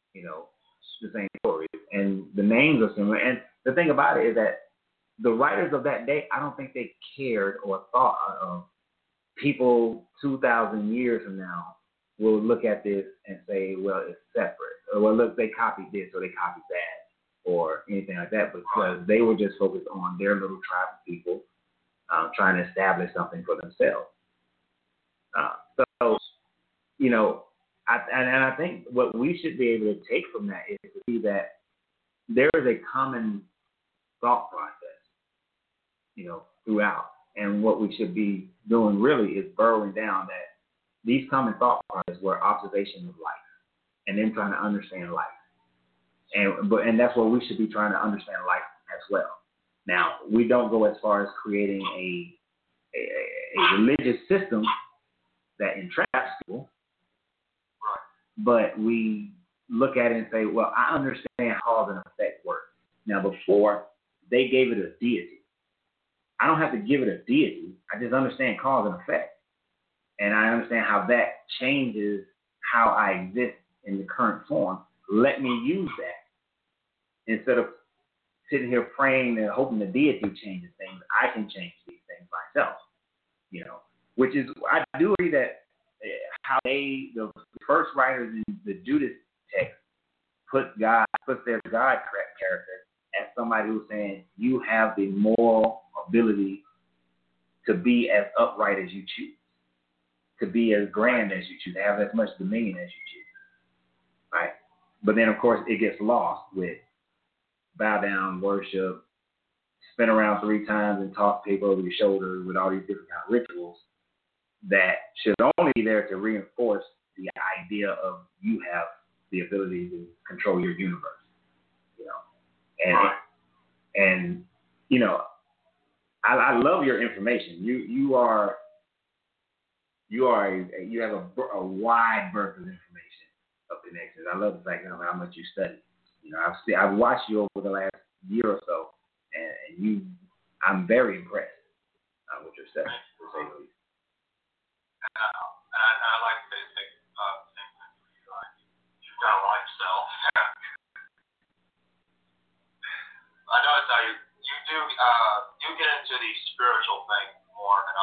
the same stories, and the names are similar. And the thing about it is that the writers of that day, I don't think they cared or thought of people 2,000 years from now will look at this and say, well, it's separate, or well, look, they copied this or they copied that, or anything like that, because they were just focused on their little tribe of people trying to establish something for themselves. I think what we should be able to take from that is to see that there is a common thought process, throughout. And what we should be doing really is burrowing down that these common thought processes were observations of life, and then trying to understand life. And that's what we should be trying to understand life as well. Now, we don't go as far as creating a religious system that entraps people, but we look at it and say, well, I understand how cause and effect work. Now, before, they gave it a deity. I don't have to give it a deity. I just understand cause and effect. And I understand how that changes how I exist in the current form. Let me use that. Instead of sitting here praying and hoping the deity changes things, I can change these things myself. Which is, I do agree that how the first writers in the Judas text put their God character as somebody who's saying, you have the moral ability to be as upright as you choose, to be as grand as you choose, to have as much dominion as you choose, right? But then, of course, it gets lost with bow down, worship, spin around 3 times and toss paper over your shoulder with all these different kind of rituals that should only be there to reinforce the idea of you have the ability to control your universe, And I love your information. You have a wide berth of information, of connections. I love the fact that how much you study. I've watched you over the last year or so, and I'm very impressed with your study, to say the least. And I like to say, you kind of like yourself. the spiritual thing more, and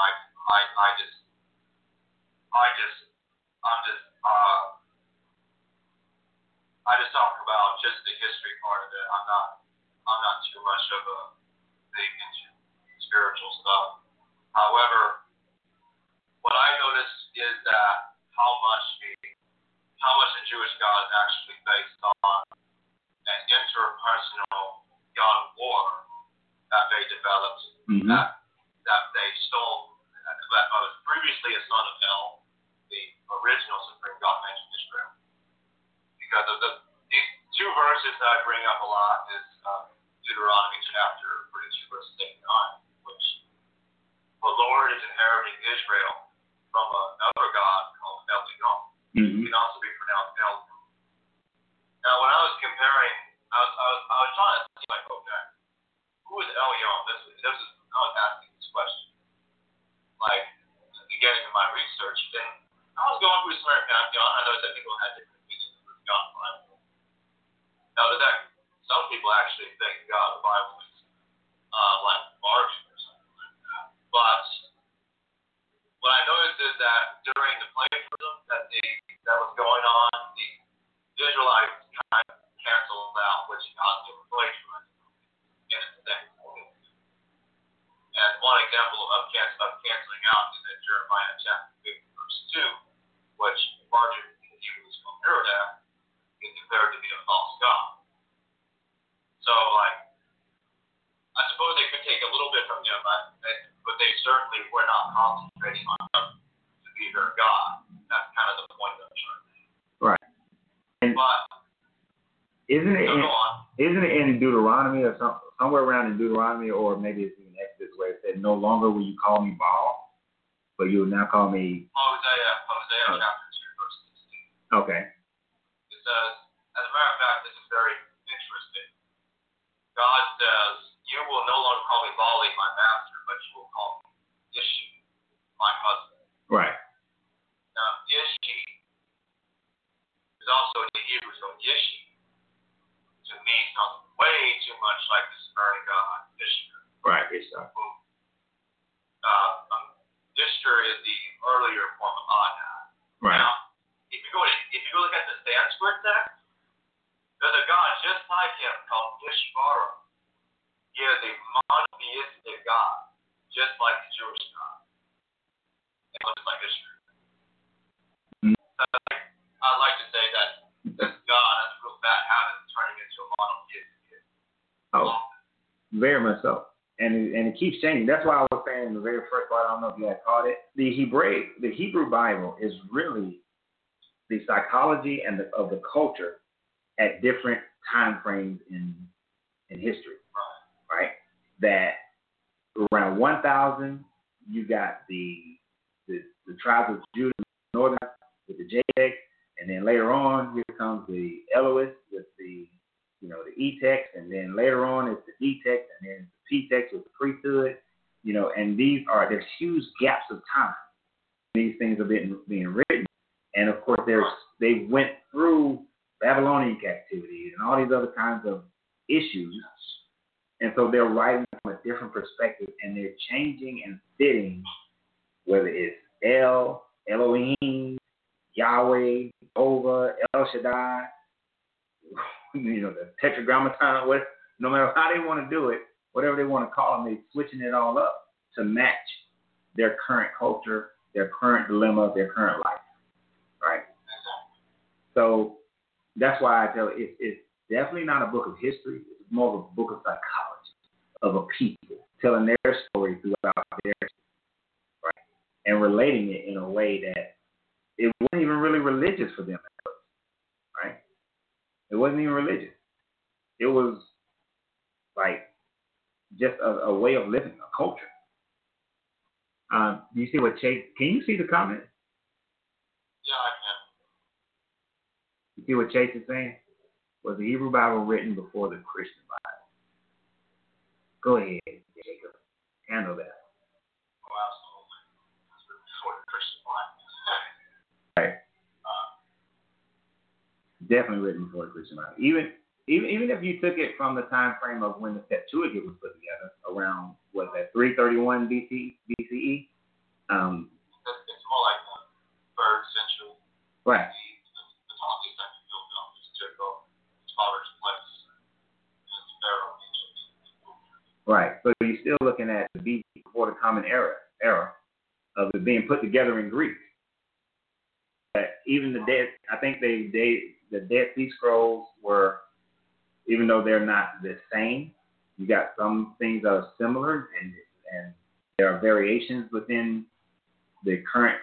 I just talk about just the history part of it. I'm not too much of a big into spiritual stuff. However, what I noticed is that how much the Jewish God is actually based on an interpersonal God of war that they developed, that they stole, that was previously a son of El, the original supreme God mentioned Israel. Because of these two verses that I bring up a lot is Deuteronomy chapter 32, verse 8 and 9, which the Lord is inheriting Israel from another God called Elion. It can also be pronounced El. Now, when I was comparing, I was trying to see, like, okay, who is Elion? I was asking this question, like, beginning of my research. Then I was going through some pantheon. I noticed that people had different meanings for God. Now, some people actually think God of the Bible is like Martian or something like that. But what I noticed is that during the plagiarism that was going on, the Israelites kind of canceled out which God they were plagiarizing in a sense. And one example of canceling out is in Jeremiah chapter 50, verse 2, which Martin in Hebrews called Merodach is declared to be a false god. So, like, I suppose they could take a little bit from him, but they certainly were not concentrating on him to be their God. That's kind of the point that I'm trying to make. Right. But isn't it in Deuteronomy or somewhere around in Deuteronomy, or maybe it's in Exodus where it said, "No longer will you call me Baal, but you will now call me." Hosea chapter 2, verse 16. Okay. It says, as a matter of fact, this is very interesting. God says, "You will no longer call me Baali, my master, but you will call me Ishi, my husband." Right. Now, Ishi is also in the Hebrew, so Ishi to me sounds way too much like the Sumerian god Ishtar. Right, Ishtar. Ishtar is the earlier form of Adad. Right. Now, if you go look at the Sanskrit text, there's a god just like him called Ishvara. He is a monotheistic God, just like the Jewish God. It looks like Ishtar. I'd like to say that this God has a real bad habit of turning into a monotheistic. Oh, very much so. And it keeps changing. That's why I was saying in the very first part, I don't know if you had caught it. The Hebrew Bible is really the psychology of the culture at different time frames in history. Right? That around 1000, you got the tribes of Judah, northern with the Jadex, and then later on here comes the Eloists with the E-text, and then later on it's the D-text, and then the P-text with the priesthood, and there's huge gaps of time. These things are being written, and of course they went through Babylonian captivity and all these other kinds of issues, and so they're writing from a different perspective, and they're changing and fitting, whether it's El, Elohim, Yahweh, Jehovah, El Shaddai, the Tetragrammaton, no matter how they want to do it, whatever they want to call them, they're switching it all up to match their current culture, their current dilemma, their current life, right? So that's why I tell you, it's definitely not a book of history. It's more of a book of psychology of a people telling their story throughout their history, right? And relating it in a way that it wasn't even really religious for them at first, right? It wasn't even religious. It was like just a way of living, a culture. You see what Chase? Can you see the comment? Yeah, I can. You see what Chase is saying? Was the Hebrew Bible written before the Christian Bible? Go ahead, Jacob. Handle that. Oh, absolutely. It's written before the Christian Bible. Right. Definitely written before the Christian Bible. Even even if you took it from the time frame of when the Septuagint was put together, around, was that 331 BCE? It's more like the 3rd century. Right. The Talmud second built up this typical father's place as Pharaoh. Right. So you're still looking at the BC before the Common Era of it being put together in Greek. That even the I think the Dead Sea Scrolls were, even though they're not the same, you got some things that are similar, and there are variations within the current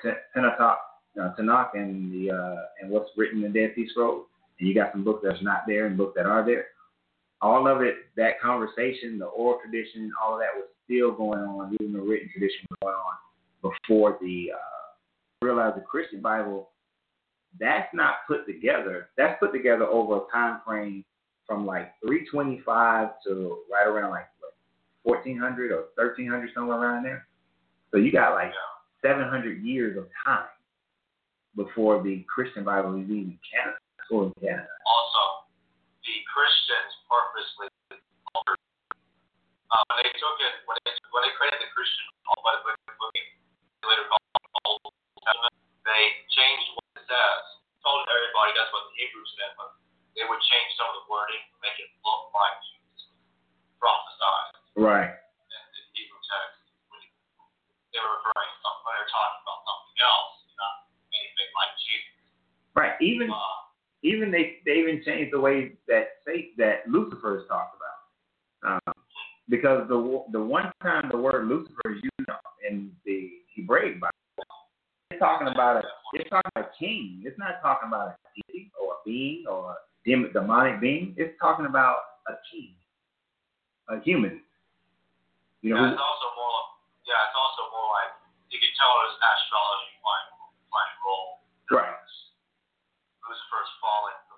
Tanakh and what's written in the Dead Sea Scrolls. And you got some books that's not there and books that are there. All of it, that conversation, the oral tradition, all of that was still going on. Even the written tradition was going on before the realized the Christian Bible. That's not put together. That's put together over a time frame from like 325 to right around like 1400 or 1300, somewhere around there. So you got like 700 years of time before the Christian Bible is even Canada. Also, the Christians purposely altered. When they took it, when they created the Christian, later called Old Testament, they changed what it says. Told everybody that's what the Hebrew said, but they would change some of the wording to make it look like Jesus prophesied. Right. In the Hebrew text, they were referring to something when they were talking about something else, not anything like Jesus. Right. Even they even changed the way that Lucifer is talked about. Because the one time the word Lucifer is used in the Hebraic Bible, it's talking about a king. It's not talking about a deity or a being or a demonic being. It's talking about a king, a human. You know. It's also more like you can tell there's astrology playing a role. Right. Lucifer's falling from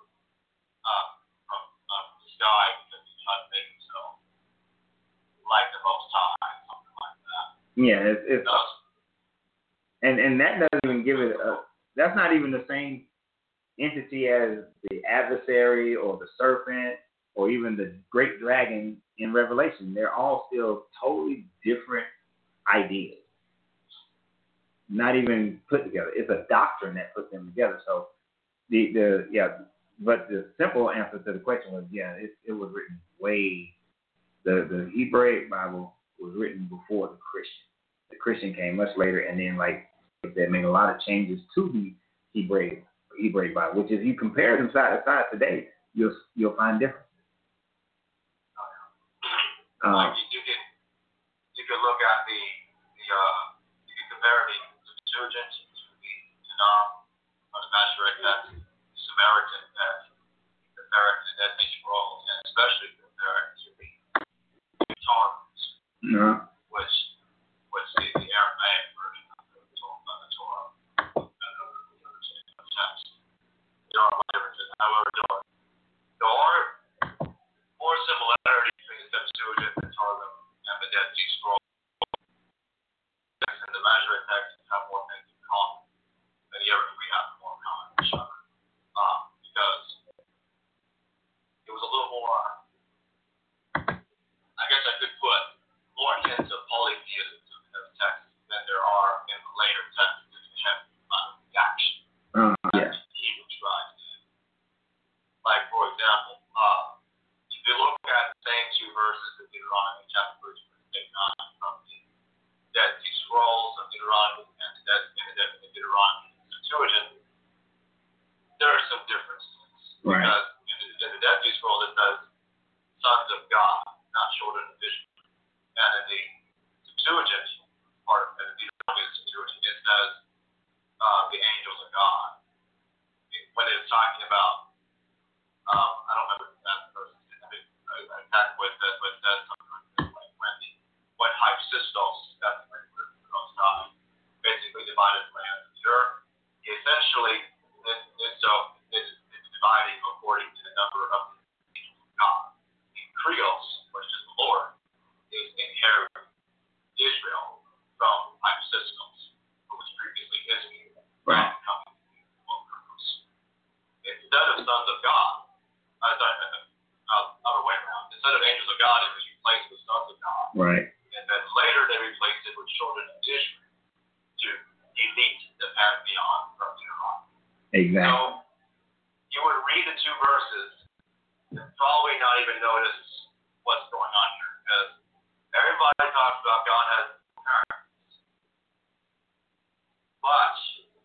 the sky because he's trying to make himself like the Most High, something like that. Yeah, it's and that doesn't even give it that's not even the same entity as the adversary or the serpent or even the great dragon in Revelation. They're all still totally different ideas, not even put together. It's a doctrine that puts them together. So but the simple answer to the question was, it was written the Hebraic Bible was written before the Christian. The Christian came much later, and then they made a lot of changes to the Hebraic Bible, which if you compare them side to side today, you'll find differences. You can look at you can compare the Septuagint to the Tanakh, or the Masoretic text, the Samaritan text, compare it to the Dead Sea Scrolls, and especially compare it to the Targums, which the Aramaic version of the Torah text. There are differences. However, there are more similarities between the Septuagint, the Targum, and the Dead Sea Scrolls. And the Masoretic texts have more things in common than the other we have more in common with each other. Because it was a little more, I guess I could put, more into polytheism in those texts than there are in the later texts that we have redaction. Hebrew tribes did. Like, for example, if you look at the same two verses of Deuteronomy chapter 3, verse 8, 9 from the Dead Sea Scrolls of Deuteronomy and the Deuteronomy Septuagint, there are some differences. Right. Because in the Dead Sea Scrolls it says sons of God, not children of Israel. And in the Septuagint, part of the Deuteronomy Septuagint, it says the angels of God. When it's talking about, I don't remember that verse exactly what it says, but it says something like when Hypsistos, that's when the Most High basically divided the land of the earth. Essentially, it's dividing according to the number of the angels of God. In Krios, which is the Lord, is inheriting Israel from Hypsistos, who was previously his people. Right. Instead of sons of God, read the two verses, and probably not even notice what's going on here, because everybody talks about God has parents. But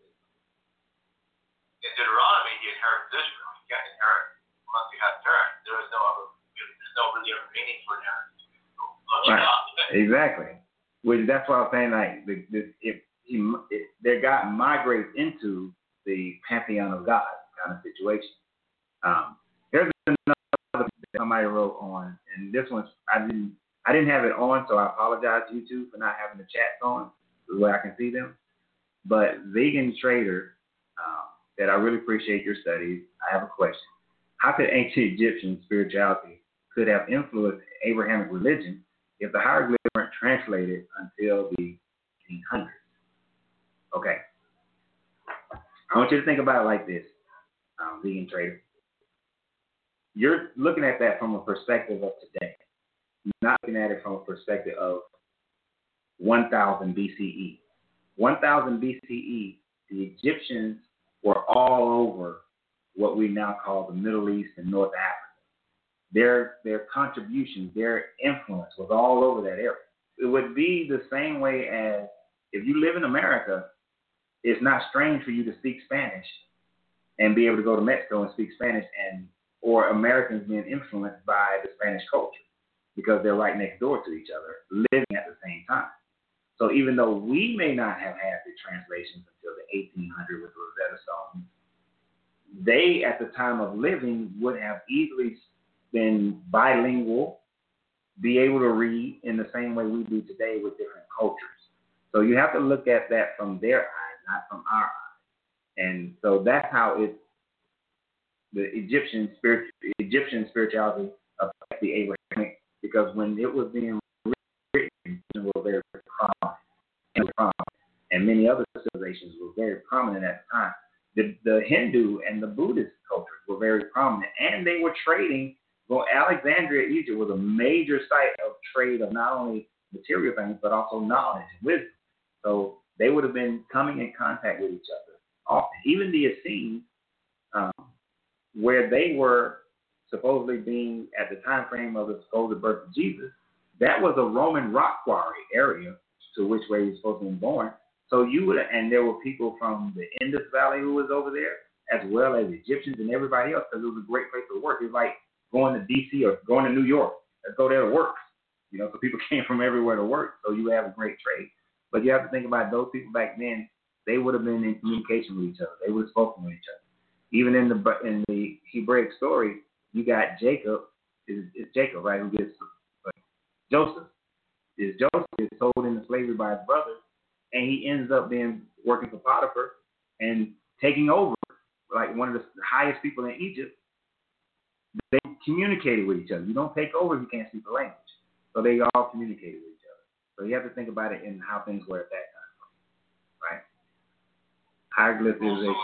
in Deuteronomy, he inherits Israel. You can't inherit unless you have parents. There's no really other meaning for inheritance. Right. Exactly. Which that's why I was saying, like, if their God migrates into the pantheon of God kind of situation. There's another somebody wrote on, and this one's I didn't have it on, so I apologize to YouTube for not having the chats on the way I can see them. But Vegan Trader said, I really appreciate your studies. I have a question. How could ancient Egyptian spirituality could have influenced Abrahamic religion if the hieroglyphs weren't translated until the 1800s? Okay. I want you to think about it like this, Vegan Trader. You're looking at that from a perspective of today. You're not looking at it from a perspective of 1000 BCE. 1000 BCE, the Egyptians were all over what we now call the Middle East and North Africa. Their contributions, their influence was all over that area. It would be the same way as if you live in America, it's not strange for you to speak Spanish and be able to go to Mexico and speak Spanish, or Americans being influenced by the Spanish culture because they're right next door to each other, living at the same time. So even though we may not have had the translations until the 1800s with the Rosetta Stone, they at the time of living would have easily been bilingual, be able to read in the same way we do today with different cultures. So you have to look at that from their eyes, not from our eyes. And so that's how the Egyptian spirituality affects the Abrahamic, because when it was being written, were very prominent, and many other civilizations were very prominent at the time. The Hindu and the Buddhist cultures were very prominent, and they were trading. Well, Alexandria, Egypt was a major site of trade of not only material things, but also knowledge and wisdom. So they would have been coming in contact with each other often. Even the Essenes, where they were supposedly being at the time frame of the supposed birth of Jesus, that was a Roman rock quarry area to which way he was supposed to be born. So and there were people from the Indus Valley who was over there, as well as Egyptians and everybody else, because it was a great place to work. It's like going to D.C. or going to New York. Let's go there to work. So people came from everywhere to work. So you have a great trade. But you have to think about those people back then. They would have been in communication with each other. They would have spoken with each other. Even in the Hebraic story, you got Jacob. It's Jacob, right? Who gets Joseph. Joseph is sold into slavery by his brother, and he ends up working for Potiphar and taking over, like one of the highest people in Egypt. They communicated with each other. You don't take over if you can't speak the language. So they all communicated with each other. So you have to think about it in how things were at that time, right? Hieroglyphization.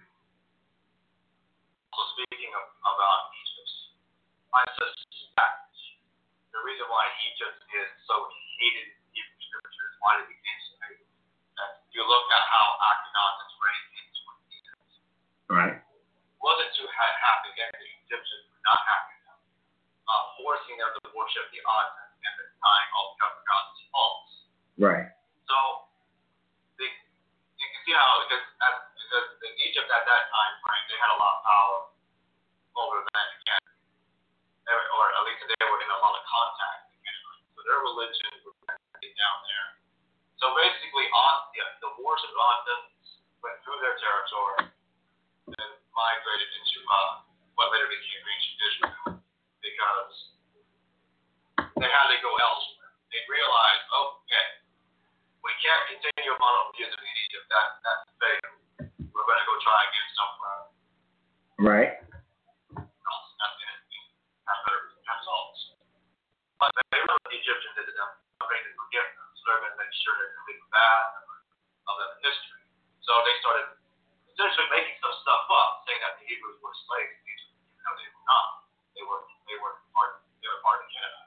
So speaking about Egypt, I suspect the reason why Egypt is so hated in Hebrew scriptures, why it became so hated, if you look at how Akhenaten reigned into Egypt, right? It wasn't to have the Egyptians were not happy them, forcing them to worship the Aten and then tying all the other gods' faults. Right. So you can see how because in Egypt at that time frame they had a lot of power over the Canaanites, or at least they were in a lot of contact with the Canaanites. So their religion was down there. So basically, the wars of Athens went through their territory and migrated into what later became ancient Israel, because they had to go elsewhere. They realized, okay, we can't continue monotheism in Egypt. That's failed. We're going to go try and get somewhere. Right. Else. That's it. Have better results. But they were the Egyptians did them. They didn't forget them. So they're going to make sure they're completely bad of that history. So they started essentially making some stuff up, saying that the Hebrews were slaves in Egypt. Even though they were not. They were part of Canada.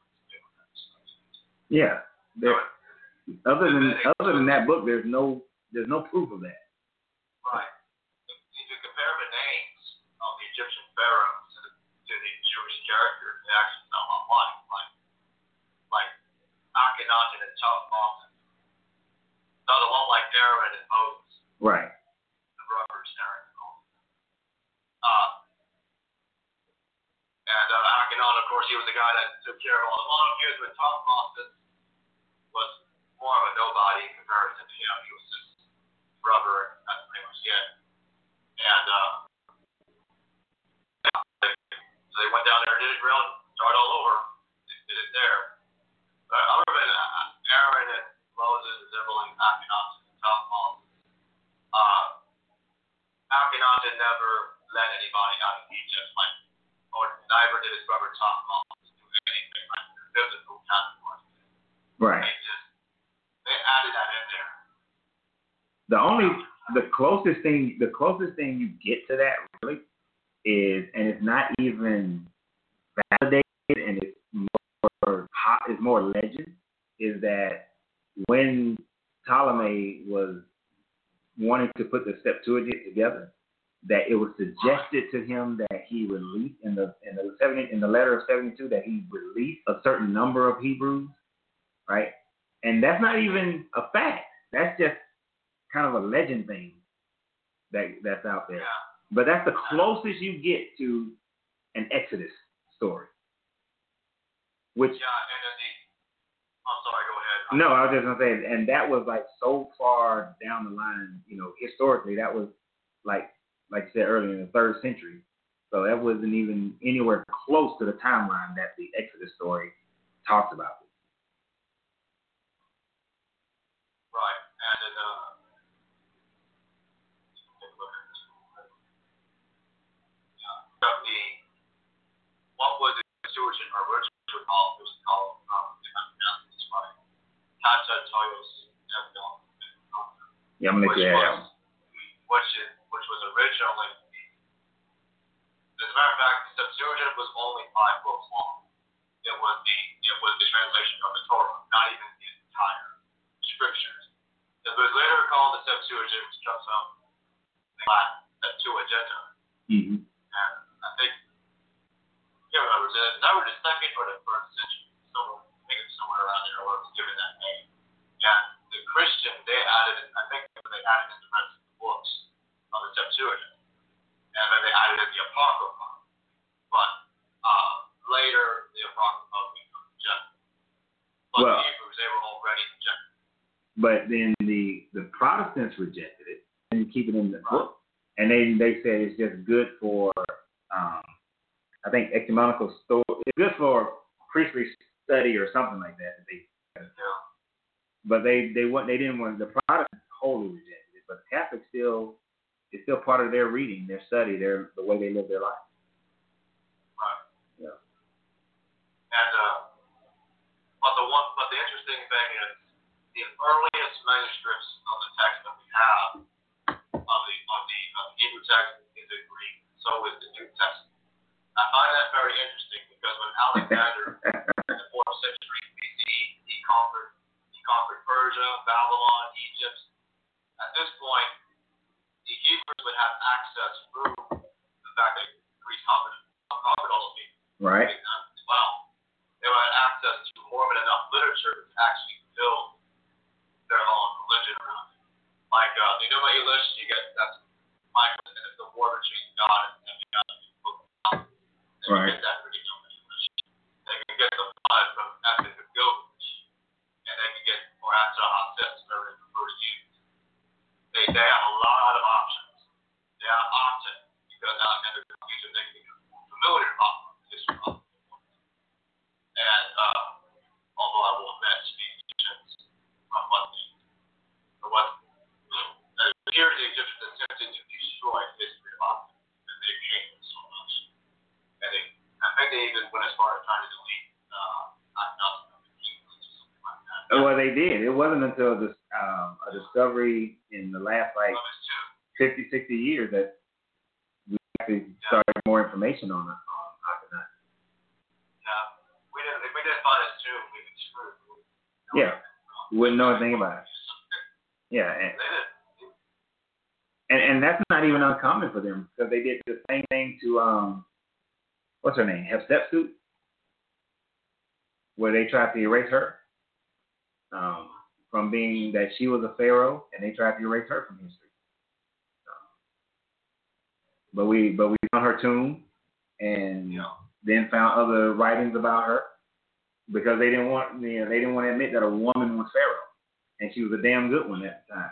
Yeah. Other than that book, there's no proof of that. Right. If you compare the names of the Egyptian Pharaoh to the Jewish character. They actually sound a lot like Akhenaten and Tutankhamun. Not a lot like Aaron and Moses. Right. The brothers Aaron and Moses. And Akhenaten, of course, he was the guy that took care of all the monarchies, but Tutankhamun was more of a nobody in comparison to him. He was just brother, and that's pretty much it. And so they went down there to Israel and started all over. They did it there. But other than Aaron and Moses resembling Akhenaten and Tutankhamun, Akhenaten never let anybody out of Egypt, or neither did his brother Tutankhamun do anything like physical counterparts. Right. They added that in there. The closest thing you get to that really is, and it's not even validated, and it's more legend, is that when Ptolemy was wanting to put the Septuagint together, that it was suggested to him that he release in the letter of 72 that he released a certain number of Hebrews, right? And that's not even a fact. That's just kind of a legend thing that's out there. Yeah. But that's the closest you get to an Exodus story. Which, I'm sorry, go ahead. no, I was just gonna say, and that was like so far down the line, historically, that was like you said earlier, in the 3rd century. So that wasn't even anywhere close to the timeline that the Exodus story talks about. Right, and then what was the Septuagint, or which was called Kata Toyos Evdon. Yeah, I'm gonna let you add that. Which was originally, as a matter of fact, the Septuagint was only 5 books long. It was the translation of the Torah, not even the entire scriptures. It was later called the Septuagint, which comes from the Latin Septuaginta. Mm-hmm. And I think, that was the 2nd or the 3rd century. So I think it's somewhere around there where it was given that name. And the Christian, they added in the rest of the books of the Septuagint. And then they added in the Apocrypha. But later, the Apocrypha became rejected. But the Hebrews, they were already rejected. But then the Protestants rejected it and keep it in the book. And they said it's just good for, I think, ecumenical story. It's good for priestly study or something like that. But they didn't want, the Protestants totally rejected it. But the Catholics it's still part of their reading, their study, the way they live their life. Right. Yeah. And but the interesting thing is the earliest manuscripts of the text that we have of the Hebrew text is in Greek. So is the New Testament. I find that very interesting because when Alexander in the 4th century BCE he conquered Persia, Babylon, Egypt. At this point, the Hebrews would have access through the fact that Greece conquered all of these. Right. Well, they would have access to more than enough literature to actually build their own religion around it. Like the Enuma Elish, you get that's Michael, and it's the war between God and the God. Right. Get that pretty Enuma Elish. They can get the blood from Epic of Gilgamesh, and they can get Moratza Hasis for the first years. They have a lot of options. They are often, because Alexander Egypt, they can become familiar about this problem. And although I will admit to the Egyptians from what it appears the Egyptians attempted to destroy the history of Optim, and they changed it so much. And I think they even went as far as trying to delete Akhenaten from the kingdom or something like that. Well, they did. It wasn't until a discovery in the last 50, 60 years that we actually started more information on Akhenaten. Yeah, if we didn't find his tomb, we'd be screwed. Yeah, we wouldn't know anything about it. Yeah, And that's not even uncommon for them because they did the same thing to what's her name, Hatshepsut, where they tried to erase her from being that she was a pharaoh, and they tried to erase her from history. But we found her tomb, and then found other writings about her because they didn't want to admit that a woman was pharaoh, and she was a damn good one at the time.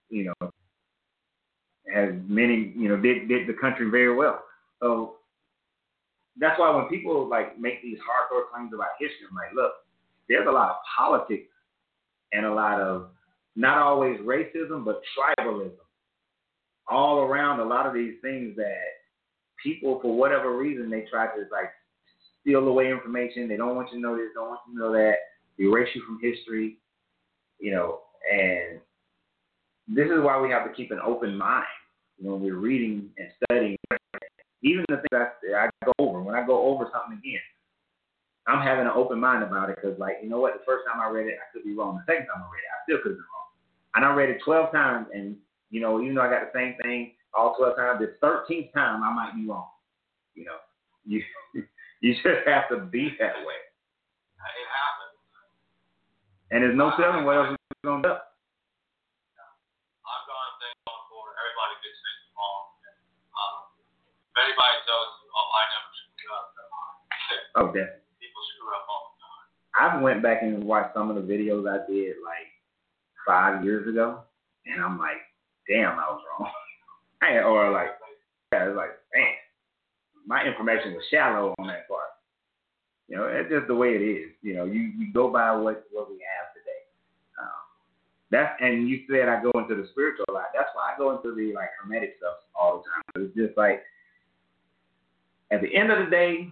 Has many, did the country very well. So that's why when people like make these hardcore claims about history, I'm like, look, there's a lot of politics and a lot of not always racism, but tribalism all around a lot of these things that people, for whatever reason, they try to like steal away information. They don't want you to know this, don't want you to know that, erase you from history, and this is why we have to keep an open mind when we're reading and studying. Even the things I go over, when I go over something again, I'm having an open mind about it because, like, you know what? The first time I read it, I could be wrong. The second time I read it, I still could be wrong. And I read it 12 times, and, even though I got the same thing all 12 times, the 13th time I might be wrong. You just have to be that way. It happens. And there's no telling what else is going to do. I've gone things on board. Everybody gets things wrong. If anybody tells you, I never screw up, oh, definitely. People screw up all the time. I went back and watched some of the videos I did like 5 years ago, and I'm like, damn, I was wrong. It's like, man, my information was shallow on that part. It's just the way it is. You go by what we have today. And you said I go into the spiritual a lot. That's why I go into the like hermetic stuff all the time. It's just like at the end of the day,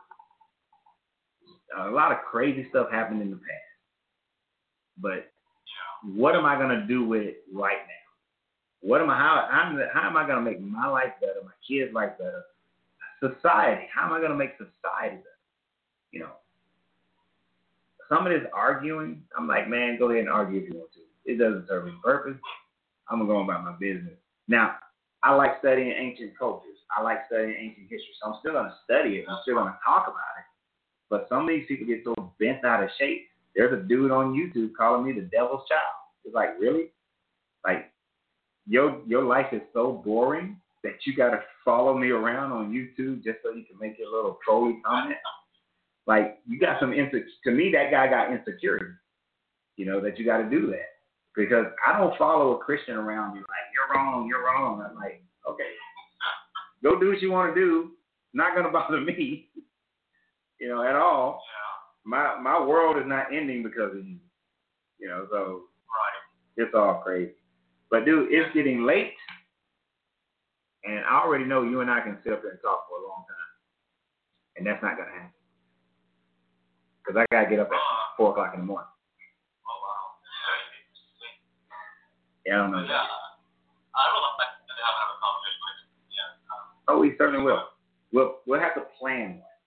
a lot of crazy stuff happened in the past. But what am I gonna do with it right now? How am I gonna make my life better, my kids' life better, society? How am I gonna make society better? Some of this arguing, I'm like, man, go ahead and argue if you want to. It doesn't serve any purpose. I'm gonna go about my business. Now, I like studying ancient cultures. I like studying ancient history, so I'm still gonna study it. I'm still gonna talk about it. But some of these people get so bent out of shape. There's a dude on YouTube calling me the devil's child. It's like, really? Like, your life is so boring that you got to follow me around on YouTube just so you can make your little trolly comment? Like, you got some to me, that guy got insecurity, that you got to do that. Because I don't follow a Christian around me like, you're wrong. I'm like, okay, go do what you want to do. Not going to bother me, at all. My world is not ending because of you, so it's all crazy. But, dude, it's getting late, and I already know you and I can sit up there and talk for a long time, and that's not going to happen because I got to get up at 4 o'clock in the morning. Oh, wow. Yeah, I don't know. Yeah, I would like to have a conversation like this. Yeah. Oh, we certainly will. We'll have to plan one.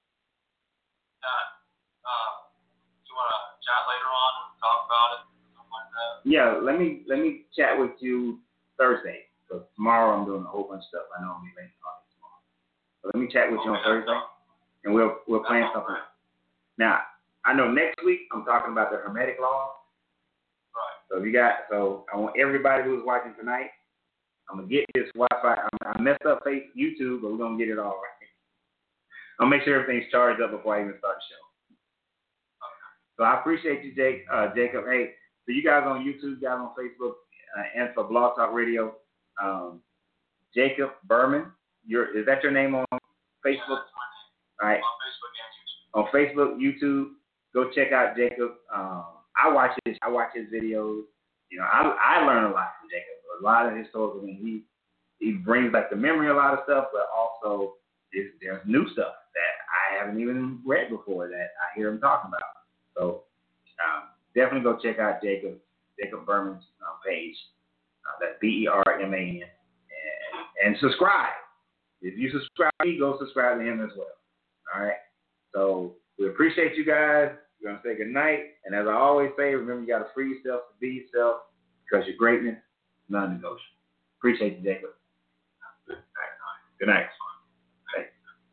Do you want to chat later on and talk about it? Yeah, let me chat with you Thursday. So tomorrow I'm doing a whole bunch of stuff. I know I'm late tomorrow. So let me chat with you on Thursday, and we'll plan something. Now, I know next week I'm talking about the Hermetic law. Right. So I want everybody who's watching tonight, I'm gonna get this Wi-Fi. I messed up YouTube, but we're gonna get it all right. I'll make sure everything's charged up before I even start the show. Okay. So I appreciate you, Jacob. Hey. So you guys on YouTube, guys on Facebook, and for Blog Talk Radio, Jacob Berman. Is that your name on Facebook? All right. On Facebook, YouTube, go check out Jacob. I watch his videos. I learn a lot from Jacob. A lot of historical things. He brings back the memory a lot of stuff, but also there's new stuff that I haven't even read before that I hear him talking about. So definitely go check out Jacob Berman's page. That's BERMAN, and subscribe. If you subscribe to me, go subscribe to him as well. All right. So we appreciate you guys. We're gonna say good night, and as I always say, remember you gotta free yourself to be yourself because your greatness is non-negotiable. Appreciate you, Jacob. Good night. Thanks.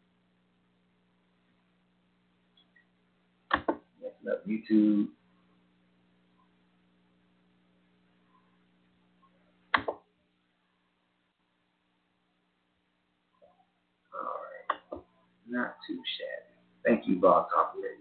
Next up, YouTube. All right. Not too shabby. Thank you, Bob Talk.